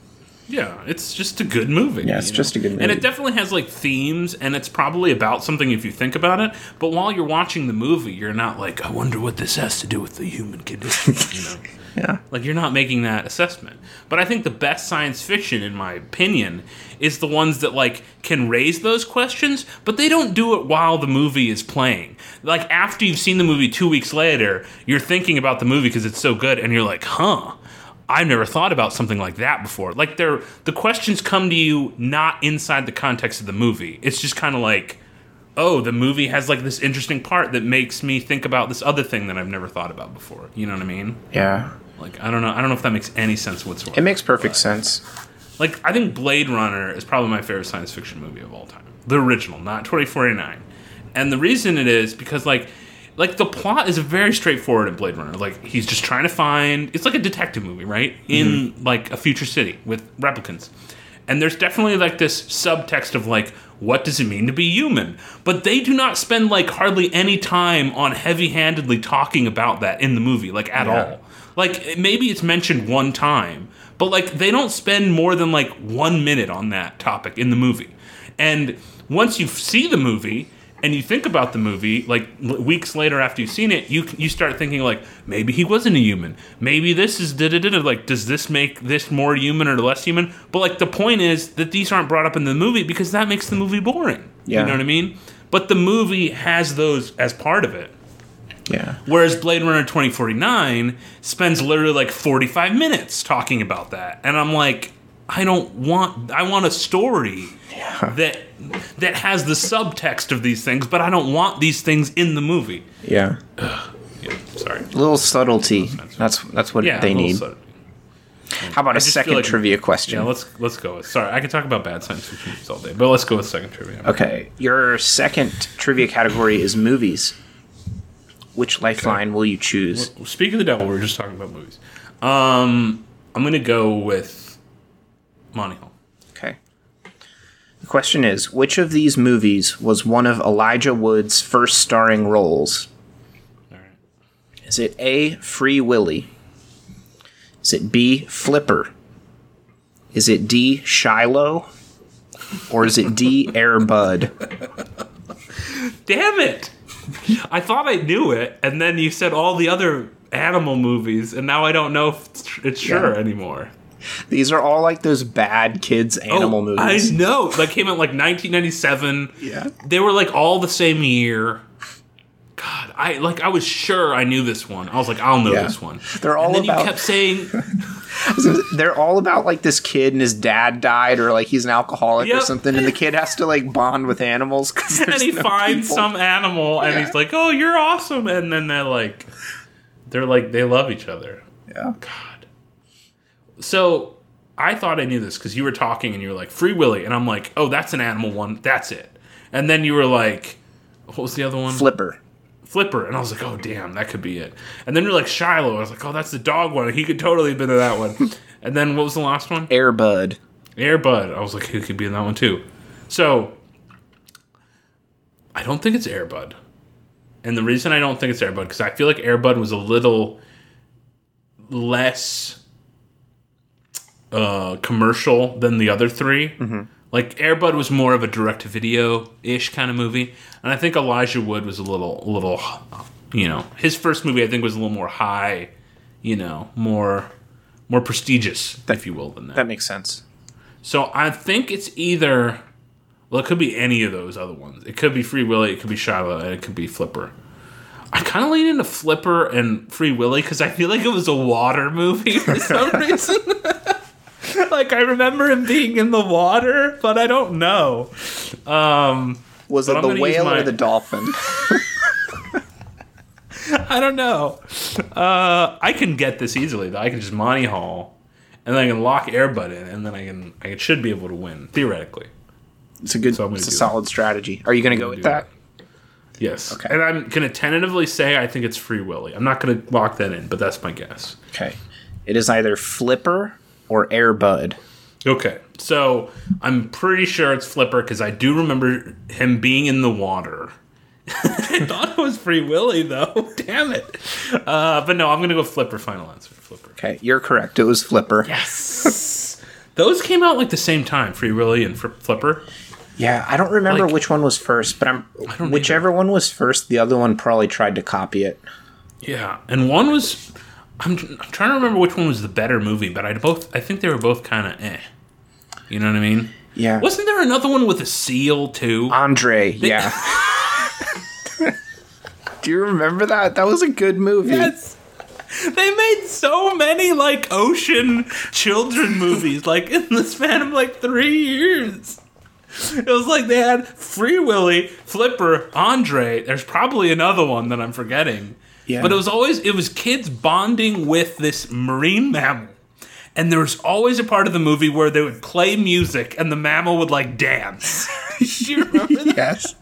Yeah, it's just a good movie. Yeah, it's you know? just a good movie. And it definitely has, like, themes, and it's probably about something if you think about it. But while you're watching the movie, you're not like, I wonder what this has to do with the human condition, you know? Yeah. Like, you're not making that assessment. But I think the best science fiction, in my opinion, is the ones that, like, can raise those questions, but they don't do it while the movie is playing. Like, after you've seen the movie two weeks later, you're thinking about the movie because it's so good, and you're like, huh, I've never thought about something like that before. Like, they're, the questions come to you not inside the context of the movie. It's just kind of like, oh, the movie has, like, this interesting part that makes me think about this other thing that I've never thought about before. You know what I mean? Yeah. Like, I don't know. I don't know if that makes any sense whatsoever. It makes perfect but, sense. Like, I think Blade Runner is probably my favorite science fiction movie of all time. The original, not twenty forty-nine. And the reason it is because, like, like the plot is very straightforward in Blade Runner. Like, he's just trying to find... It's like a detective movie, right? In, mm-hmm. like, a future city with replicants. And there's definitely, like, this subtext of, like, what does it mean to be human? But they do not spend, like, hardly any time on heavy-handedly talking about that in the movie, like, at yeah. all. Like, maybe it's mentioned one time, but, like, they don't spend more than, like, one minute on that topic in the movie. And once you see the movie and you think about the movie, like, weeks later after you've seen it, you you start thinking, like, maybe he wasn't a human. Maybe this is da-da-da-da. Like, does this make this more human or less human? But, like, the point is that these aren't brought up in the movie because that makes the movie boring. Yeah. You know what I mean? But the movie has those as part of it. Yeah. Whereas Blade Runner twenty forty-nine spends literally like forty-five minutes talking about that. And I'm like, I don't want I want a story yeah. that that has the subtext of these things, but I don't want these things in the movie. Yeah. Ugh. Yeah, sorry. A little subtlety. That's that's what yeah, they need. Subtlety. How about I a second like, trivia question? Yeah, let's let's go. Sorry, I could talk about bad science fiction movies all day, but let's go with second trivia. Okay. Your second trivia category is movies. Which lifeline okay. will you choose? Well, speak of the devil, we were just talking about movies. Um, I'm going to go with Monty Hall. Okay. The question is, which of these movies was one of Elijah Wood's first starring roles? All right. Is it A, Free Willy? Is it B, Flipper? Is it D, Shiloh? Or is it D, Air Bud? Damn it! I thought I knew it, and then you said all the other animal movies, and now I don't know if it's, it's sure yeah. anymore. These are all like those bad kids animal oh, movies. I know. That came out like nineteen ninety-seven. Yeah. They were like all the same year. God, I like I was sure I knew this one. I was like, I'll know yeah. this one. They're all and then about... you kept saying they're all about like this kid and his dad died, or like he's an alcoholic yep. or something, and the kid has to like bond with animals because and he no finds people. some animal and yeah. he's like, oh, you're awesome, and then they're like they're like they love each other. Yeah. God. So I thought I knew this because you were talking and you were like Free Willy, and I'm like, oh, that's an animal one, that's it. And then you were like, what was the other one? Flipper. Flipper, and I was like, oh, damn, that could be it. And then you're like, Shiloh. I was like, oh, that's the dog one. He could totally have been in that one. And then what was the last one? Air Bud. Air Bud. I was like, he could be in that one too. So, I don't think it's Air Bud. And the reason I don't think it's Air Bud, because I feel like Air Bud was a little less uh, commercial than the other three. Mm-hmm. Like, Air Bud was more of a direct-to-video-ish kind of movie. And I think Elijah Wood was a little, a little, you know, his first movie I think was a little more high, you know, more more prestigious, that, if you will, than that. That makes sense. So I think it's either, well, it could be any of those other ones. It could be Free Willy, it could be Shiloh, and it could be Flipper. I kind of lean into Flipper and Free Willy because I feel like it was a water movie for some reason. Like, I remember him being in the water, but I don't know. Um, Was it the whale my... or the dolphin? I don't know. Uh, I can get this easily, though. I can just Monty Hall, and then I can lock Air Bud in, and then I can I should be able to win, theoretically. It's a good, so it's a solid that. strategy. Are you going to go with that? that? Yes. Okay. And I'm going to tentatively say I think it's Free Willy. I'm not going to lock that in, but that's my guess. Okay. It is either Flipper or Air Bud. Okay, so I'm pretty sure it's Flipper because I do remember him being in the water. I thought it was Free Willy, though. Damn it. Uh, but no, I'm going to go Flipper. Final answer. Flipper. Okay, you're correct. It was Flipper. Yes. Those came out like the same time, Free Willy and Fr- Flipper. Yeah, I don't remember Like- which one was first, but I'm don't whichever one was first, the other one probably tried to copy it. Yeah, and one was. I'm, I'm trying to remember which one was the better movie, but I both. I think they were both kind of eh. You know what I mean? Yeah. Wasn't there another one with a seal too? Andre, yeah. Do you remember that? That was a good movie. Yes. They made so many like ocean children movies, like in the span of like three years. It was like they had Free Willy, Flipper, Andre. There's probably another one that I'm forgetting. Yeah. But it was always it was kids bonding with this marine mammal. And there was always a part of the movie where they would play music and the mammal would like dance. Do you remember that? Yes.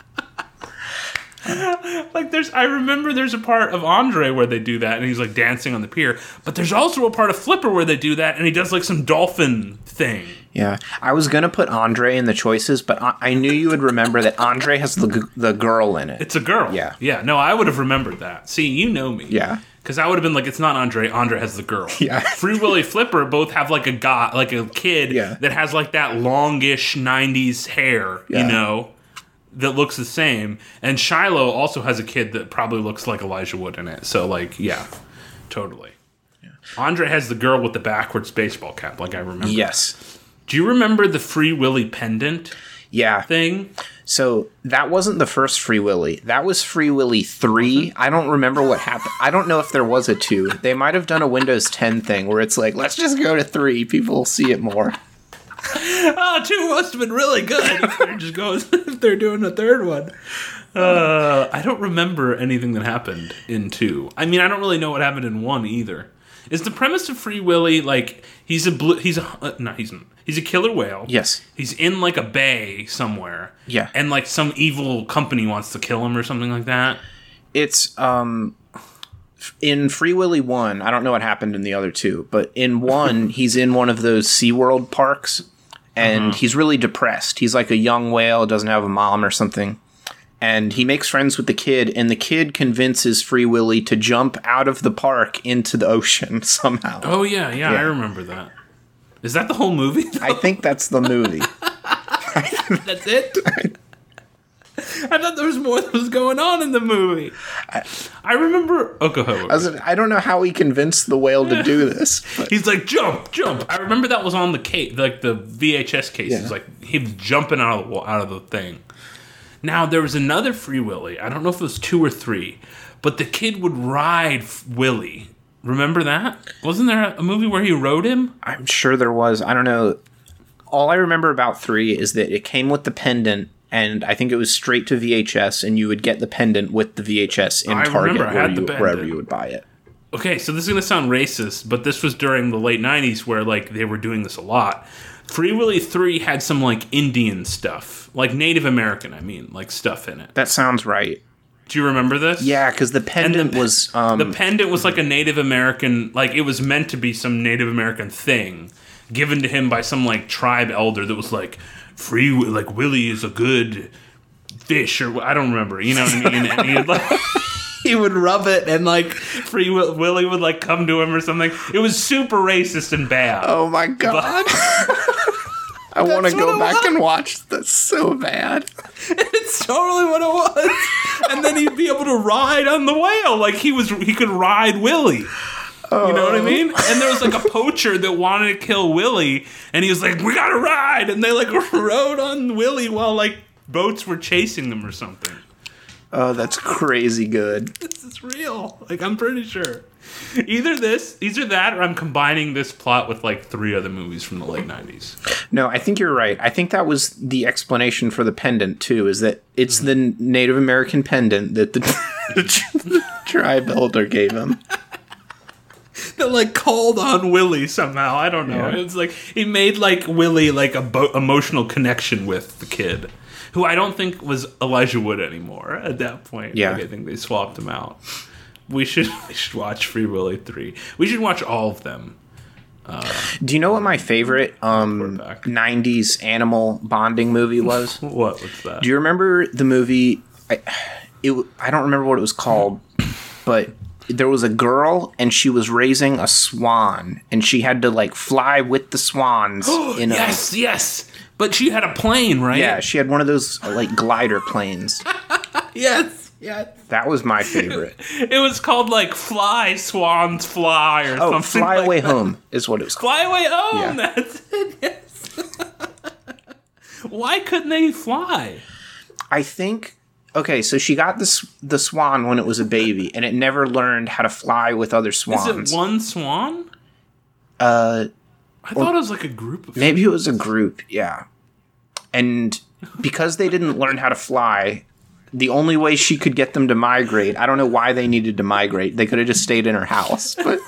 Like there's I remember there's a part of Andre where they do that and he's like dancing on the pier, but there's also a part of Flipper where they do that and he does like some dolphin thing. Yeah. I was going to put Andre in the choices, but I, I knew you would remember that Andre has the g- the girl in it. It's a girl. Yeah. Yeah, no, I would have remembered that. See, you know me. Yeah. Cuz I would have been like it's not Andre, Andre has the girl. Yeah. Free Willy, Flipper both have like a guy, like a kid Yeah. that has like that longish nineties hair, Yeah. you know, that looks the same. And Shiloh also has a kid that probably looks like Elijah Wood in it. So like, yeah, totally. Yeah. Andre has the girl with the backwards baseball cap, like I remember. Yes. Do you remember the Free Willy pendant Yeah. thing? So that wasn't the first Free Willy. That was Free Willy three. I don't remember what happened. I don't know if there was a two. They might have done a Windows ten thing where it's like, let's just go to three. People will see it more. Oh, two must have been really good. If they're just going, if they're doing a third one. Uh, I don't remember anything that happened in two. I mean, I don't really know what happened in one either. Is the premise of Free Willy like he's a blue, he's a uh, no he's he's a killer whale. Yes. He's in like a bay somewhere. Yeah. And like some evil company wants to kill him or something like that. It's um in Free Willy one, I don't know what happened in the other two, but in one, he's in one of those SeaWorld parks and Uh-huh. he's really depressed. He's like a young whale, doesn't have a mom or something. And he makes friends with the kid, and the kid convinces Free Willy to jump out of the park into the ocean somehow. Oh yeah, yeah, Yeah. I remember that. Is that the whole movie? I think that's the movie. That's it? I thought there was more that was going on in the movie. I, I remember... Oh, go ahead. I, was, I don't know how he convinced the whale to do this. But He's like, jump, jump. I remember that was on the case, like the V H S cases. Yeah. Like, he was jumping out of, the, wa- out of the thing. Now, there was another Free Willy. I don't know if it was two or three. But the kid would ride Willy. Remember that? Wasn't there a movie where he rode him? I'm sure there was. I don't know. All I remember about three is that it came with the pendant, and I think it was straight to V H S, and you would get the pendant with the V H S in I Target remember I where had the you, pendant. wherever you would buy it. Okay, so this is going to sound racist, but this was during the late nineties where, like, they were doing this a lot. Free Willy three had some, like, Indian stuff. Like, Native American, I mean, like, stuff in it. That sounds right. Do you remember this? Yeah, because the pendant the- was... Um, The pendant was like a Native American, like, it was meant to be some Native American thing given to him by some, like, tribe elder that was like, Free, Wi- like, Willy is a good fish, or I don't remember, you know what I mean? And he would, like... He would rub it, and like Free Will- Willy would like come to him or something. It was super racist and bad. oh my god. I want to That's go what it back was. and watch. That's so bad. It's totally what it was. And then he'd be able to ride on the whale, like he was. He could ride Willy. You know what I mean? And there was like a poacher that wanted to kill Willy, and he was like, "We gotta ride!" And they like rode on Willy while like boats were chasing them or something. Oh, that's crazy good. This is real. Like, I'm pretty sure. Either this, either that, or I'm combining this plot with like three other movies from the late nineties. No, I think you're right. I think that was the explanation for the pendant, too, is that it's the Native American pendant that the, the tribe elder gave him. That like called on Willy somehow. I don't know. Yeah. It's like he made like Willy like a bo- emotional connection with the kid, who I don't think was Elijah Wood anymore at that point. Yeah. Like, I think they swapped him out. We should we should watch Free Willy three. We should watch all of them. Do you know what my favorite um, Quarterback. nineties animal bonding movie was? What? What's that? Do you remember the movie? I, it, I don't remember what it was called, but there was a girl and she was raising a swan and she had to like fly with the swans in yes, yes. But she had a plane, right? a Yeah, she had one of those uh, like glider planes. Yes, yes. That was my favorite. It was called like Fly Swans Fly or Oh, something. Fly like Away that. Home is what it was called. Fly Away Home. Yeah. That's it. Yes. Why couldn't they fly? I think okay, so she got this the swan when it was a baby and it never learned how to fly with other swans. Is it one swan? Uh I thought it was like a group of. Maybe it was a group, yeah. And because they didn't learn how to fly, the only way she could get them to migrate, I don't know why they needed to migrate. They could have just stayed in her house. But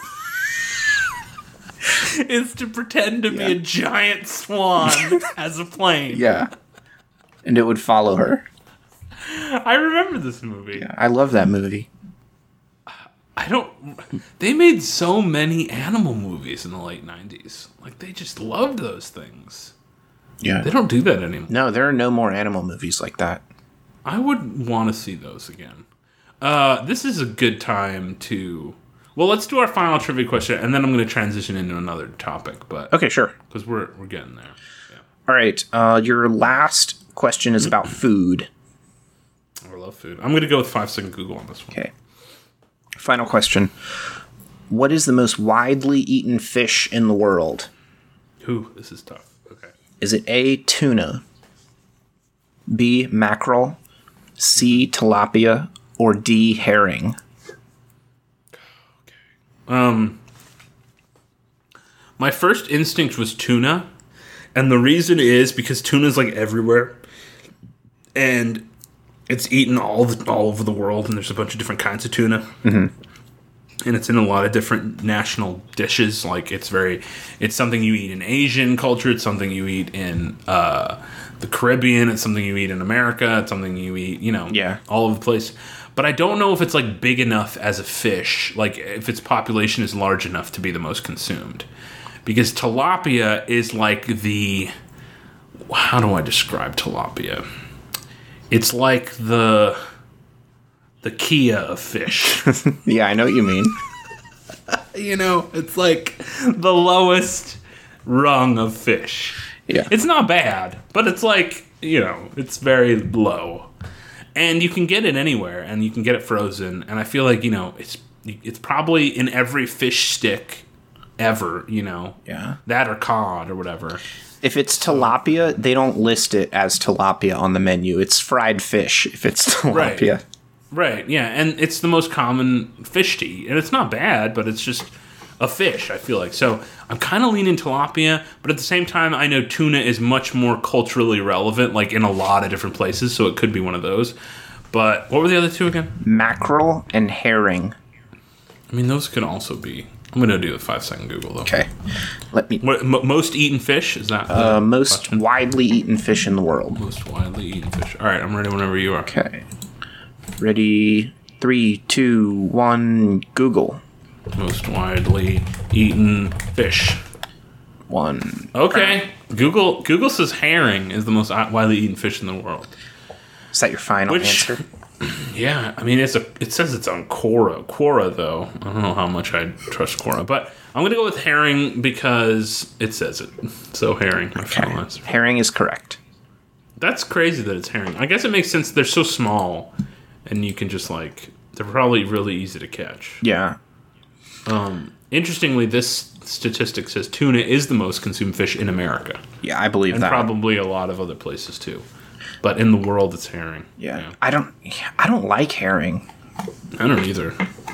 is to pretend to Yeah. be a giant swan as a plane. yeah. And it would follow her. I remember this movie. I love that movie. I don't. They made so many animal movies in the late nineties. Like, they just loved those things. Yeah. They don't do that anymore. No, there are no more animal movies like that. I would want to see those again. Uh, this is a good time to. Well, let's do our final trivia question, and then I'm going to transition into another topic. But Okay, sure. because we're we're getting there. Yeah. All right. Uh, your last question is about food. I love food. I'm going to go with five second Google on this one. Okay. Final question. What is the most widely eaten fish in the world? Ooh, this is tough. Okay. Is it A, tuna, B, mackerel, C, tilapia, or D, herring? Um, my first instinct was tuna, and the reason is because tuna's like everywhere, and it's eaten all the, all over the world, and there's a bunch of different kinds of tuna, mm-hmm. and it's in a lot of different national dishes. Like it's very, it's something you eat in Asian culture. It's something you eat in uh, the Caribbean. It's something you eat in America. It's something you eat, you know, Yeah. all over the place. But I don't know if it's like big enough as a fish, like if its population is large enough to be the most consumed. Because tilapia is like the, how do I describe tilapia? It's like the the Kia of fish. Yeah, I know what you mean. You know, it's like the lowest rung of fish. Yeah. It's not bad, but it's like, you know, it's very low. And you can get it anywhere, and you can get it frozen. And I feel like, you know, it's it's probably in every fish stick ever, you know. Yeah. That or cod or whatever. If it's tilapia, they don't list it as tilapia on the menu. It's fried fish if it's tilapia. Right. Right, yeah. And it's the most common fish to eat. And it's not bad, but it's just a fish, I feel like. So I'm kind of leaning tilapia, but at the same time, I know tuna is much more culturally relevant, like in a lot of different places, so it could be one of those. But what were the other two again? Mackerel and herring. I mean, those could also be. I'm going to do a five second Google, though. Okay. Let me. What, m- most eaten fish? Is that the Uh, most question? widely eaten fish in the world. Most widely eaten fish. All right, I'm ready whenever you are. Okay. Ready? Three, two, one. Google. Most widely eaten fish. One. Okay. Google Google says herring is the most widely eaten fish in the world. Is that your final Which- answer? Yeah, I mean it's a. It says it's on Quora. Quora, though, I don't know how much I trust Quora, but I'm gonna go with herring because it says it. So herring, my Okay. final answer. Herring is correct. That's crazy that it's herring. I guess it makes sense. They're so small, and you can just like they're probably really easy to catch. Yeah. Um, interestingly, this statistic says tuna is the most consumed fish in America, Yeah, I believe and that. probably a lot of other places too. But in the world, it's herring. Yeah. I don't. I don't like herring. I don't either.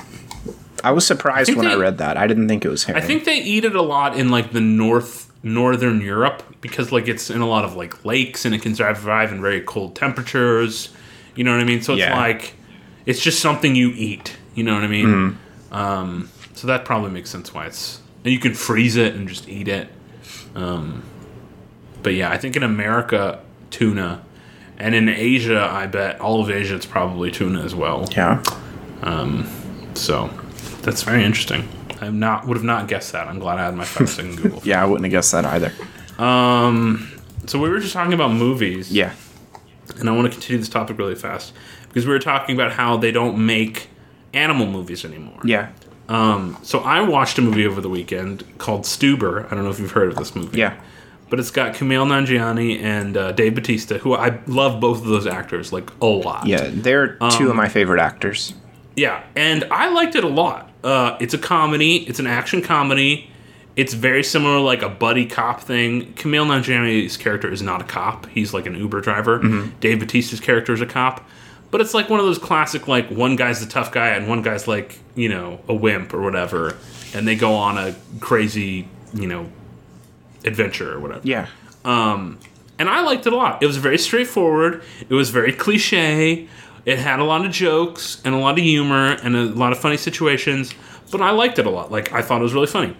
I was surprised think when I they- read that. I didn't think it was herring. I think they eat it a lot in like the north northern Europe because like it's in a lot of like lakes and it can survive in very cold temperatures. You know what I mean? So it's Yeah. like it's just something you eat. You know what I mean? Mm-hmm. Um, so that probably makes sense why it's and you can freeze it and just eat it. Um, but yeah, I think in America tuna, and in Asia, I bet all of Asia it's probably tuna as well. Yeah. So that's very interesting. I not would have not guessed that. I'm glad I had my five second Google. Yeah, I wouldn't have guessed that either. Um, so we were just talking about movies. Yeah. And I want to continue this topic really fast because we were talking about how they don't make animal movies anymore. Yeah. Um, so I watched a movie over the weekend called Stuber. I don't know if you've heard of this movie. Yeah. But it's got Kumail Nanjiani and uh, Dave Bautista, who I love both of those actors, like, a lot. Yeah, they're Um, two of my favorite actors. Yeah, and I liked it a lot. Uh, it's a comedy. It's an action comedy. It's very similar, like a buddy cop thing. Kumail Nanjiani's character is not a cop. He's like an Uber driver. Mm-hmm. Dave Bautista's character is a cop. But it's like one of those classic, like, one guy's the tough guy and one guy's like, you know, a wimp or whatever. And they go on a crazy, you know, adventure or whatever. Yeah. Um, and I liked it a lot. It was very straightforward. It was very cliche. It had a lot of jokes and a lot of humor and a lot of funny situations. But I liked it a lot. Like, I thought it was really funny.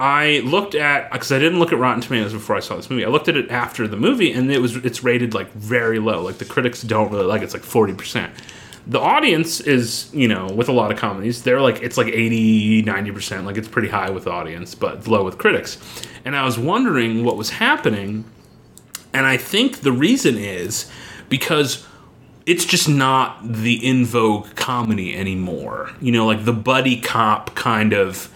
I looked at, because I didn't look at Rotten Tomatoes before I saw this movie. I looked at it after the movie, and it was it's rated like very low. Like, the critics don't really like it. It's like forty percent. The audience is, you know, with a lot of comedies, they're like, it's like eighty, ninety percent. Like, it's pretty high with the audience, but low with critics. And I was wondering what was happening, and I think the reason is because it's just not the in vogue comedy anymore. You know, like the buddy cop kind of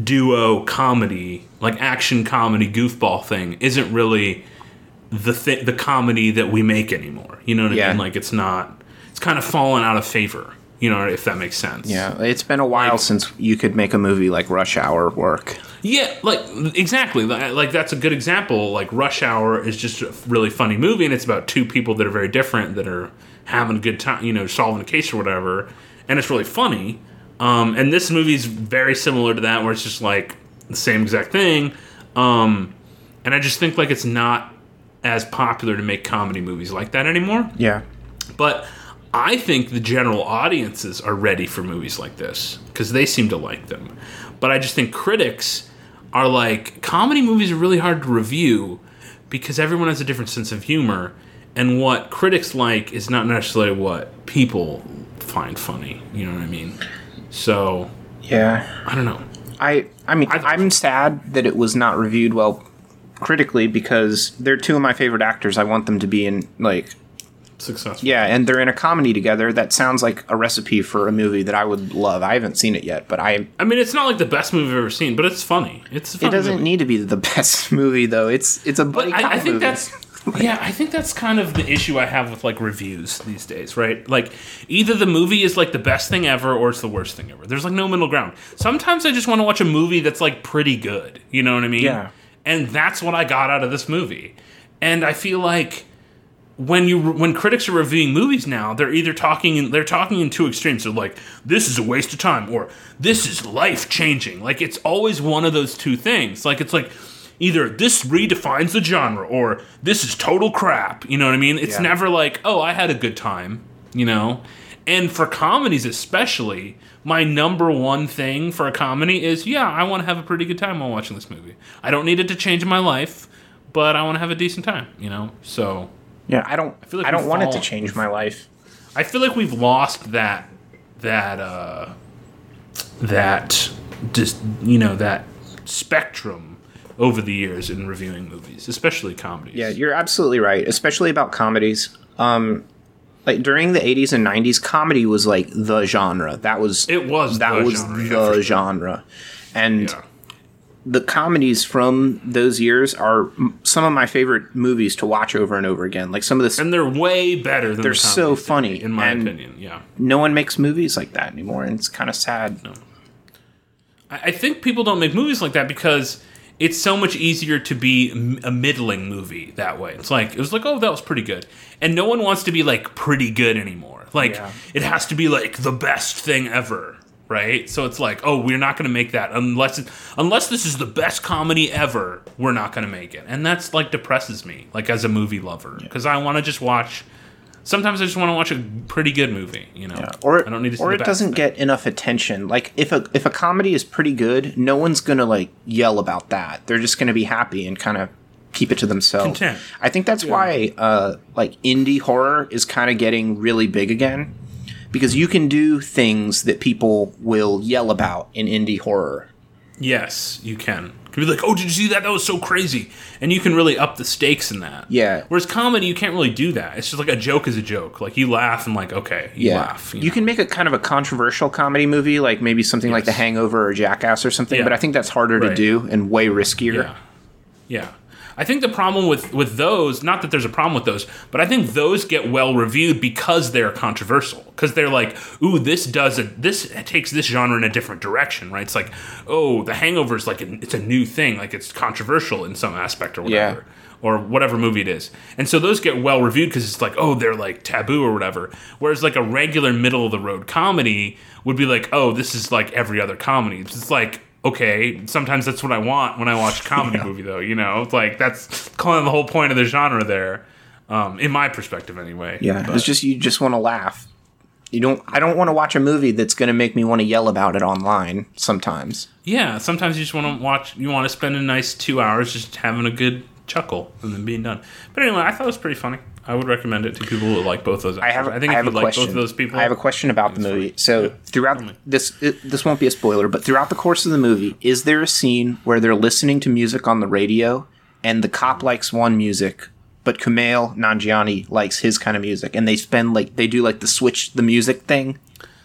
duo comedy, like action comedy goofball thing, isn't really the th- the comedy that we make anymore. You know what I Yeah. mean? Like, it's not. It's kind of fallen out of favor. You know, if that makes sense. Yeah, it's been a while Like- since you could make a movie like Rush Hour work. Yeah, like, exactly. Like, like, that's a good example. Like, Rush Hour is just a really funny movie, and it's about two people that are very different that are having a good time, you know, solving a case or whatever, and it's really funny. Um, and this movie's very similar to that, where it's just, like, the same exact thing. Um, and I just think, like, it's not as popular to make comedy movies like that anymore. Yeah. But I think the general audiences are ready for movies like this because they seem to like them. But I just think critics are like, comedy movies are really hard to review because everyone has a different sense of humor. And what critics like is not necessarily what people find funny. You know what I mean? So, Yeah. I don't know. I I mean, I th- I'm sad that it was not reviewed well critically because they're two of my favorite actors. I want them to be in, like, Successful. yeah, and they're in a comedy together. That sounds like a recipe for a movie that I would love. I haven't seen it yet, but I I mean, it's not like the best movie I've ever seen, but it's funny. It's a it funny doesn't movie. need to be the best movie though. It's it's a But buddy I, cop I think movie. that's yeah, I think that's kind of the issue I have with like reviews these days, right? Like either the movie is like the best thing ever or it's the worst thing ever. There's like no middle ground. Sometimes I just want to watch a movie that's like pretty good. You know what I mean? Yeah. And that's what I got out of this movie. And I feel like when you when critics are reviewing movies now, they're either talking in, they're talking in two extremes. They're like, this is a waste of time, or this is life changing. Like it's always one of those two things. Like it's like either this redefines the genre or this is total crap. You know what I mean? It's Yeah. never like, oh, I had a good time, you know? And for comedies especially, my number one thing for a comedy is, yeah, I want to have a pretty good time while watching this movie. I don't need it to change my life, but I want to have a decent time, you know? So yeah, I don't I, feel like don't we've want it to all- change my life. I feel like we've lost that that uh that just you know that spectrum over the years in reviewing movies, especially comedies. Yeah, you're absolutely right, especially about comedies. Um like during the eighties and nineties, comedy was like the genre. That was It was that the was genre, yeah, the for sure. genre. And Yeah. the comedies from those years are m- some of my favorite movies to watch over and over again. Like some of this, And they're way better than They're the so comedies today, funny, in my and- opinion. Yeah. no one makes movies like that anymore, and it's kind of sad. I I think people don't make movies like that because it's so much easier to be m- a middling movie that way. It's like, it was like, oh, that was pretty good. And no one wants to be like pretty good anymore. Like, Yeah. it has to be like the best thing ever, right? So it's like, oh, we're not going to make that unless it, unless this is the best comedy ever, we're not going to make it. And that's like depresses me, like as a movie lover, because I want to just watch. Sometimes I just want to watch a pretty good movie, you know. Or I don't need to see or the it best doesn't thing. get enough attention. Like if a if a comedy is pretty good, no one's gonna like yell about that. They're just gonna be happy and kind of keep it to themselves. Content. I think that's why uh, like indie horror is kind of getting really big again, because you can do things that people will yell about in indie horror. Yes, you can. Can be like, oh, did you see that? That was so crazy. And you can really up the stakes in that. Yeah. Whereas comedy, you can't really do that. It's just like a joke is a joke. Like you laugh and like, okay, you Yeah. laugh. You, You, know? can make a kind of a controversial comedy movie, like maybe something like The Yes. Hangover or Jackass or something, Yeah. but I think that's harder to Right. do and way riskier. Yeah. Yeah. I think the problem with, with those, not that there's a problem with those, but I think those get well reviewed because they're controversial. Because they're like, ooh, this does a, this takes this genre in a different direction, right? It's like, oh, The Hangover is like, a, it's a new thing, like it's controversial in some aspect or whatever. Yeah. Or whatever movie it is. And so those get well reviewed because it's like, oh, they're like taboo or whatever. Whereas like a regular middle of the road comedy would be like, oh, this is like every other comedy. It's like, okay, sometimes that's what I want when I watch a comedy Yeah. movie, though. You know, it's like that's kind of the whole point of the genre there, um, in my perspective, anyway. Yeah, But- it's just you just want to laugh. You don't. I don't want to watch a movie that's going to make me want to yell about it online. Sometimes. yeah. Sometimes you just want to watch. You want to spend a nice two hours just having a good chuckle and then being done. But anyway, I thought it was pretty funny. I would recommend it to people who like both those. I have. actors. I think I if have you a like question. both of those people. I have a question about the it's movie. fine. So Yeah. throughout Tell me. this, it, this won't be a spoiler, but throughout the course of the movie, is there a scene where they're listening to music on the radio, and the cop likes one music, but Kumail Nanjiani likes his kind of music, and they spend like they do like the switch the music thing?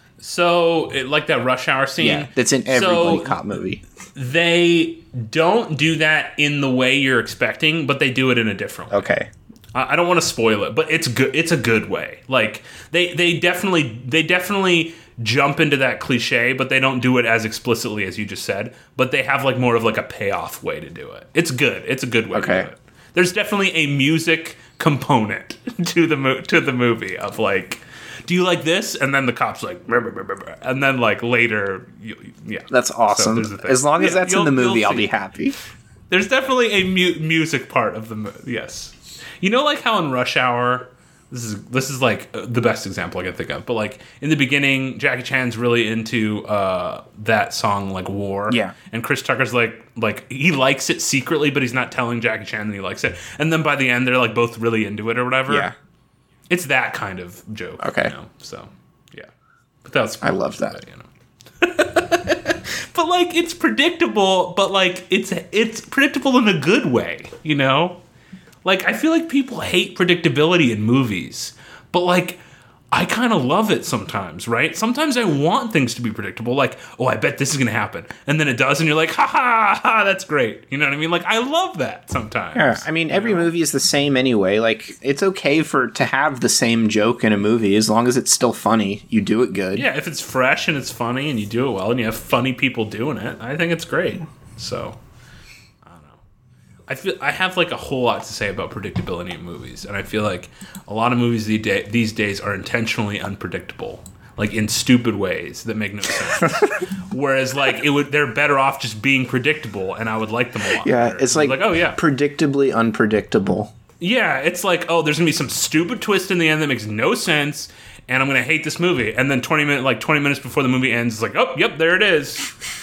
So, it, like that Rush Hour scene. Yeah, that's in every So, buddy cop movie. They don't do that in the way you're expecting, but they do it in a different way. Okay. I I don't want to spoil it, but it's good. It's a good way. Like they, they definitely, they definitely jump into that cliche, but they don't do it as explicitly as you just said. But they have like more of like a payoff way to do it. It's good. It's a good way Okay. to do it. There's definitely a music component to the mo- to the movie of like, do you like this? And then the cop's like, "Brr, brr, brr, brr, brr." And then like later, you, yeah, That's So awesome. there's the thing. As long as Yeah, that's in you'll- the movie, you'll I'll be see. happy. There's definitely a mu- music part of the movie. Yes, you know, like how in Rush Hour, this is this is like uh, the best example I can think of. But like in the beginning, Jackie Chan's really into uh, that song, like War. Yeah. and Chris Tucker's like like he likes it secretly, but he's not telling Jackie Chan that he likes it. And then by the end, they're like both really into it or whatever. Yeah. It's that kind of joke. Okay. you know? So yeah, but that's I love that. you know. But like it's predictable, but like it's it's predictable in a good way, you know? Like I feel like people hate predictability in movies, but like I kind of love it sometimes, right? Sometimes I want things to be predictable, like, oh, I bet this is going to happen. And then it does, and you're like, ha ha, ha, that's great. You know what I mean? Like, I love that sometimes. Yeah, I mean, every movie is the same anyway. Like, it's okay for to have the same joke in a movie as long as it's still funny. You do it good. Yeah, if it's fresh and it's funny and you do it well and you have funny people doing it, I think it's great. So, I don't know. I feel I have like a whole lot to say about predictability in movies, and I feel like a lot of movies these, day, these days are intentionally unpredictable, like in stupid ways that make no sense. Whereas, like it would, they're better off just being predictable, and I would like them a lot. Yeah, better. it's like, like oh yeah, predictably unpredictable. yeah, it's like, oh, there's gonna be some stupid twist in the end that makes no sense, and I'm gonna hate this movie. And then twenty minutes, like twenty minutes before the movie ends, it's like, oh, yep, there it is.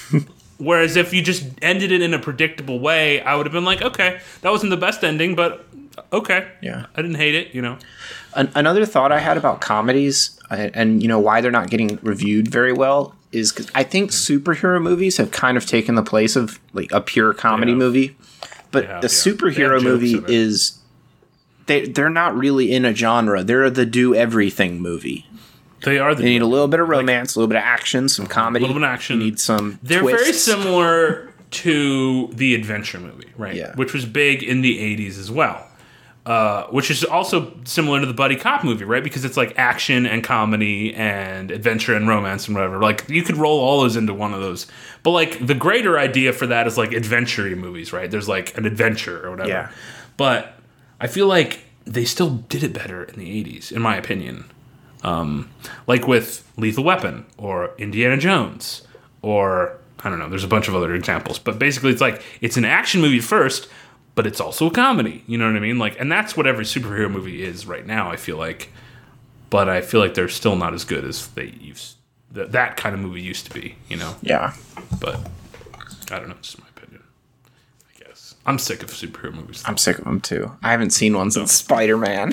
Whereas if you just ended it in a predictable way, I would have been like, okay, that wasn't the best ending, but okay, Yeah. I didn't hate it, you know. An- another thought I had about comedies uh, and you know why they're not getting reviewed very well is 'cause I think superhero movies have kind of taken the place of like a pure comedy have. movie, but They have, a yeah. They superhero have jokes movie in it. is they they're not really in a genre. They're the do everything movie. They are the They need a little bit of romance, a little bit of action, some comedy, little bit of action. You need some. They're twists. very similar to the adventure movie, right? Yeah. Which was big in the eighties as well. Uh, which is also similar to the buddy cop movie, right? Because it's like action and comedy and adventure and romance and whatever. Like you could roll all those into one of those. But like the greater idea for that is like adventure-y movies, right? There's like an adventure or whatever. Yeah. But I feel like they still did it better in the eighties, in my opinion. Um, like with Lethal Weapon or Indiana Jones or I don't know, there's a bunch of other examples. But basically it's like it's an action movie first, but it's also a comedy. You know what I mean? Like, and that's what every superhero movie is right now, I feel like. But I feel like they're still not as good as they used th- that kind of movie used to be, you know? Yeah. But I don't know, it's just my opinion. I guess. I'm sick of superhero movies. I'm sick of them too. I haven't seen one since Spider Man.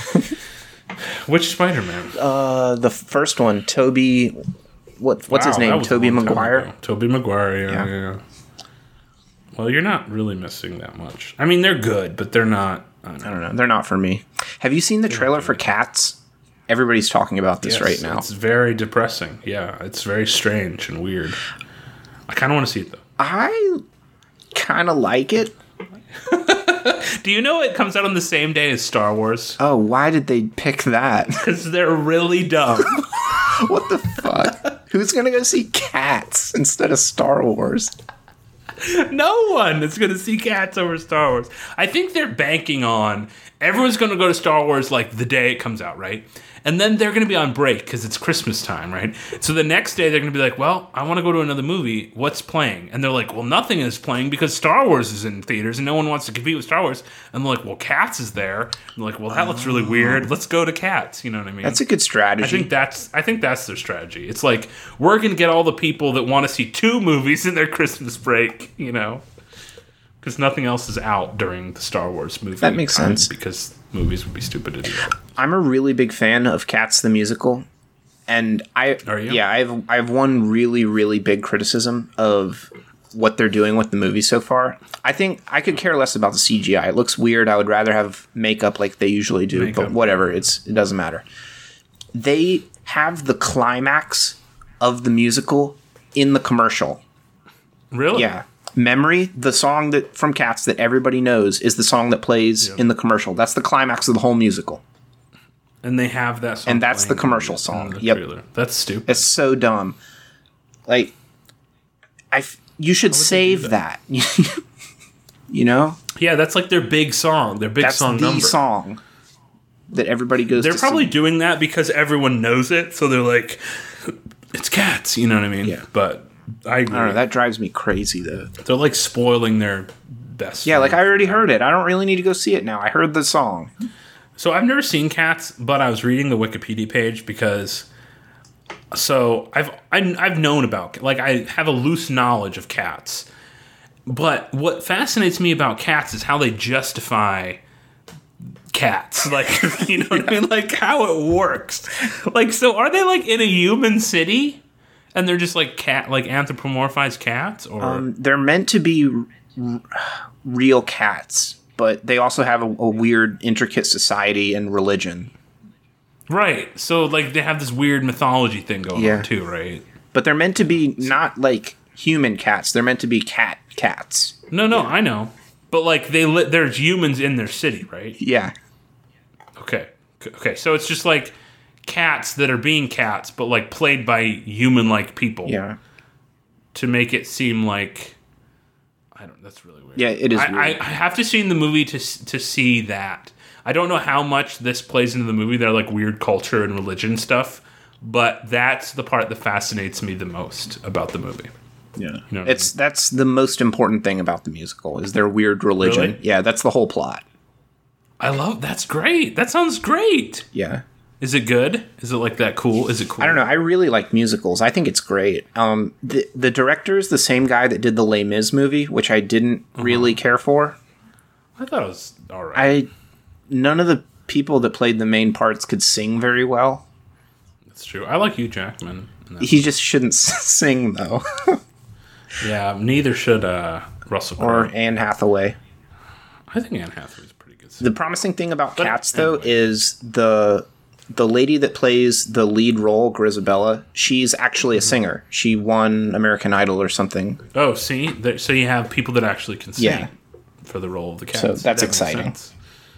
Which Spider-Man? Uh, the first one, Toby. What what's his Wow, that name? was a Toby long time Maguire. ago. Toby Maguire, yeah, Yeah. yeah. yeah. Well, you're not really missing that much. I mean, they're good, but they're not. I don't know. I don't know. They're not for me. Have you seen the trailer for Cats? Everybody's talking about this Yes, right now. It's very depressing. Yeah, it's very strange and weird. I kind of want to see it, though. I kind of like it. Do you know it comes out on the same day as Star Wars? Oh, why did they pick that? Because they're really dumb. What the fuck? Who's gonna go see Cats instead of Star Wars? No one is going to see Cats over Star Wars. I think they're banking on everyone's going to go to Star Wars like the day it comes out, right? And then they're going to be on break because it's Christmas time, right? So the next day they're going to be like, well, I want to go to another movie. What's playing? And they're like, well, nothing is playing because Star Wars is in theaters and no one wants to compete with Star Wars. And they're like, well, Cats is there. And they're like, well, that looks really weird. Let's go to Cats. You know what I mean? That's a good strategy. I think that's I think that's their strategy. It's like we're gonna get all the people that want to see two movies in their Christmas break, you know, because nothing else is out during the Star Wars movie. That makes time, sense. because movies would be stupid to do that. I'm a really big fan of Cats the musical, and I Are you? yeah I have I have one really really big criticism of what they're doing with the movie so far. I think I could care less about the C G I. It looks weird. I would rather have makeup like they usually do, Makeup. but whatever. It's it doesn't matter. They have the climax of the musical in the commercial. Really? Yeah. Memory, the song that from Cats that everybody knows, is the song that plays Yep. in the commercial. That's the climax of the whole musical. And they have that song. And that's the playing commercial in song. the Yep. trailer. That's stupid. It's so dumb. Like, I f- you should would they do save that. You know, yeah, that's like their big song. Their big that's song the number. song that everybody goes. They're to probably see. doing that because everyone knows it, so they're like, it's Cats. You know what I mean? Yeah. But I agree. I don't know. That drives me crazy though. They're like spoiling their best. Yeah, like film. I already heard it. I don't really need to go see it now. I heard the song. So I've never seen Cats, but I was reading the Wikipedia page because. So I've I, I've known about like I have a loose knowledge of Cats, but what fascinates me about Cats is how they justify cats. Like you know what I mean? Like how it works. Like so, are they like in a human city, and they're just like cat like anthropomorphized cats, or Um, they're meant to be r- real cats, but they also have a, a weird, intricate society and religion. right? So like they have this weird mythology thing going Yeah. on too, right? But they're meant to be not like human cats. They're meant to be cat cats. No, no, I know. But like they li- there's humans in their city, right? Yeah. Okay. Okay. So it's just like cats that are being cats, but like played by human-like people. Yeah. To make it seem like I don't. That's really weird. Yeah, it is I, weird. I, I have to see in the movie to s- to see that. I don't know how much this plays into the movie. They're like weird culture and religion stuff, but that's the part that fascinates me the most about the movie. Yeah. You know what I It's that's the most important thing about the musical is their weird religion. Really? Yeah, that's the whole plot. I love. That's great. That sounds great. Yeah. Is it good? Is it like that cool? Is it cool? I don't know. I really like musicals. I think it's great. Um, the the director is the same guy that did the Les Mis movie, which I didn't Uh-huh. really care for. I thought it was all right. I none of the people that played the main parts could sing very well. That's true. I like Hugh Jackman. in that. He just shouldn't s- sing though, Yeah, neither should uh, Russell or Crowe. Anne Hathaway. I think Anne Hathaway's pretty good. The promising thing about But Cats, though, anyway. is the the lady that plays the lead role, Grisabella. She's actually a Mm-hmm. singer. She won American Idol or something. Oh, see, there, so you have people that actually can sing Yeah. for the role of the cats. So that's That makes exciting. sense.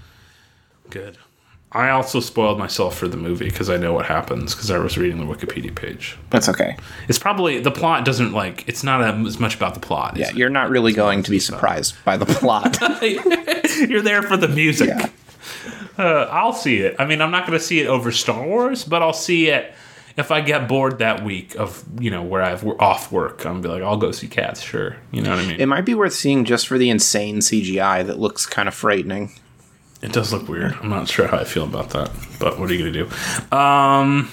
Good. I also spoiled myself for the movie because I know what happens because I was reading the Wikipedia page. That's okay. It's probably the plot doesn't like it's not as much about the plot. Yeah, is you're not really going to be surprised by the plot. it? You're there for the music. Yeah. Uh, I'll see it. I mean, I'm not going to see it over Star Wars, but I'll see it if I get bored that week of you know where I've we're off work. I'm be like, I'll go see Cats. Sure, you know what I mean. It might be worth seeing just for the insane C G I that looks kind of frightening. It does look weird. I'm not sure how I feel about that, but what are you going to do? Um,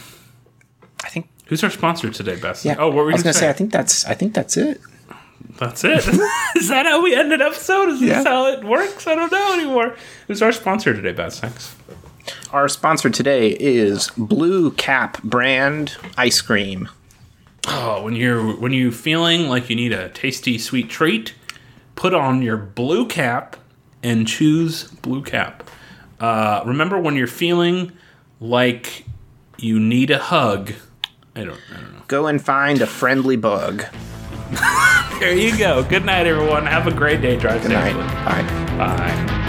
I think. who's our sponsor today, Beth? Yeah. Oh, what were we I was going gonna to say? say? I think that's. I think that's it. That's it. Is that how we end an episode? Is Yeah. this how it works? I don't know anymore. Who's our sponsor today, Beth? Thanks. Our sponsor today is Blue Cap brand ice cream. Oh, when you're when you feeling like you need a tasty sweet treat, put on your blue cap and choose blue cap. Uh, remember, when you're feeling like you need a hug, I don't, I don't know. Go and find a friendly bug. There you go. Good night, everyone. Have a great day. Drive Good safely. night. Bye. Bye.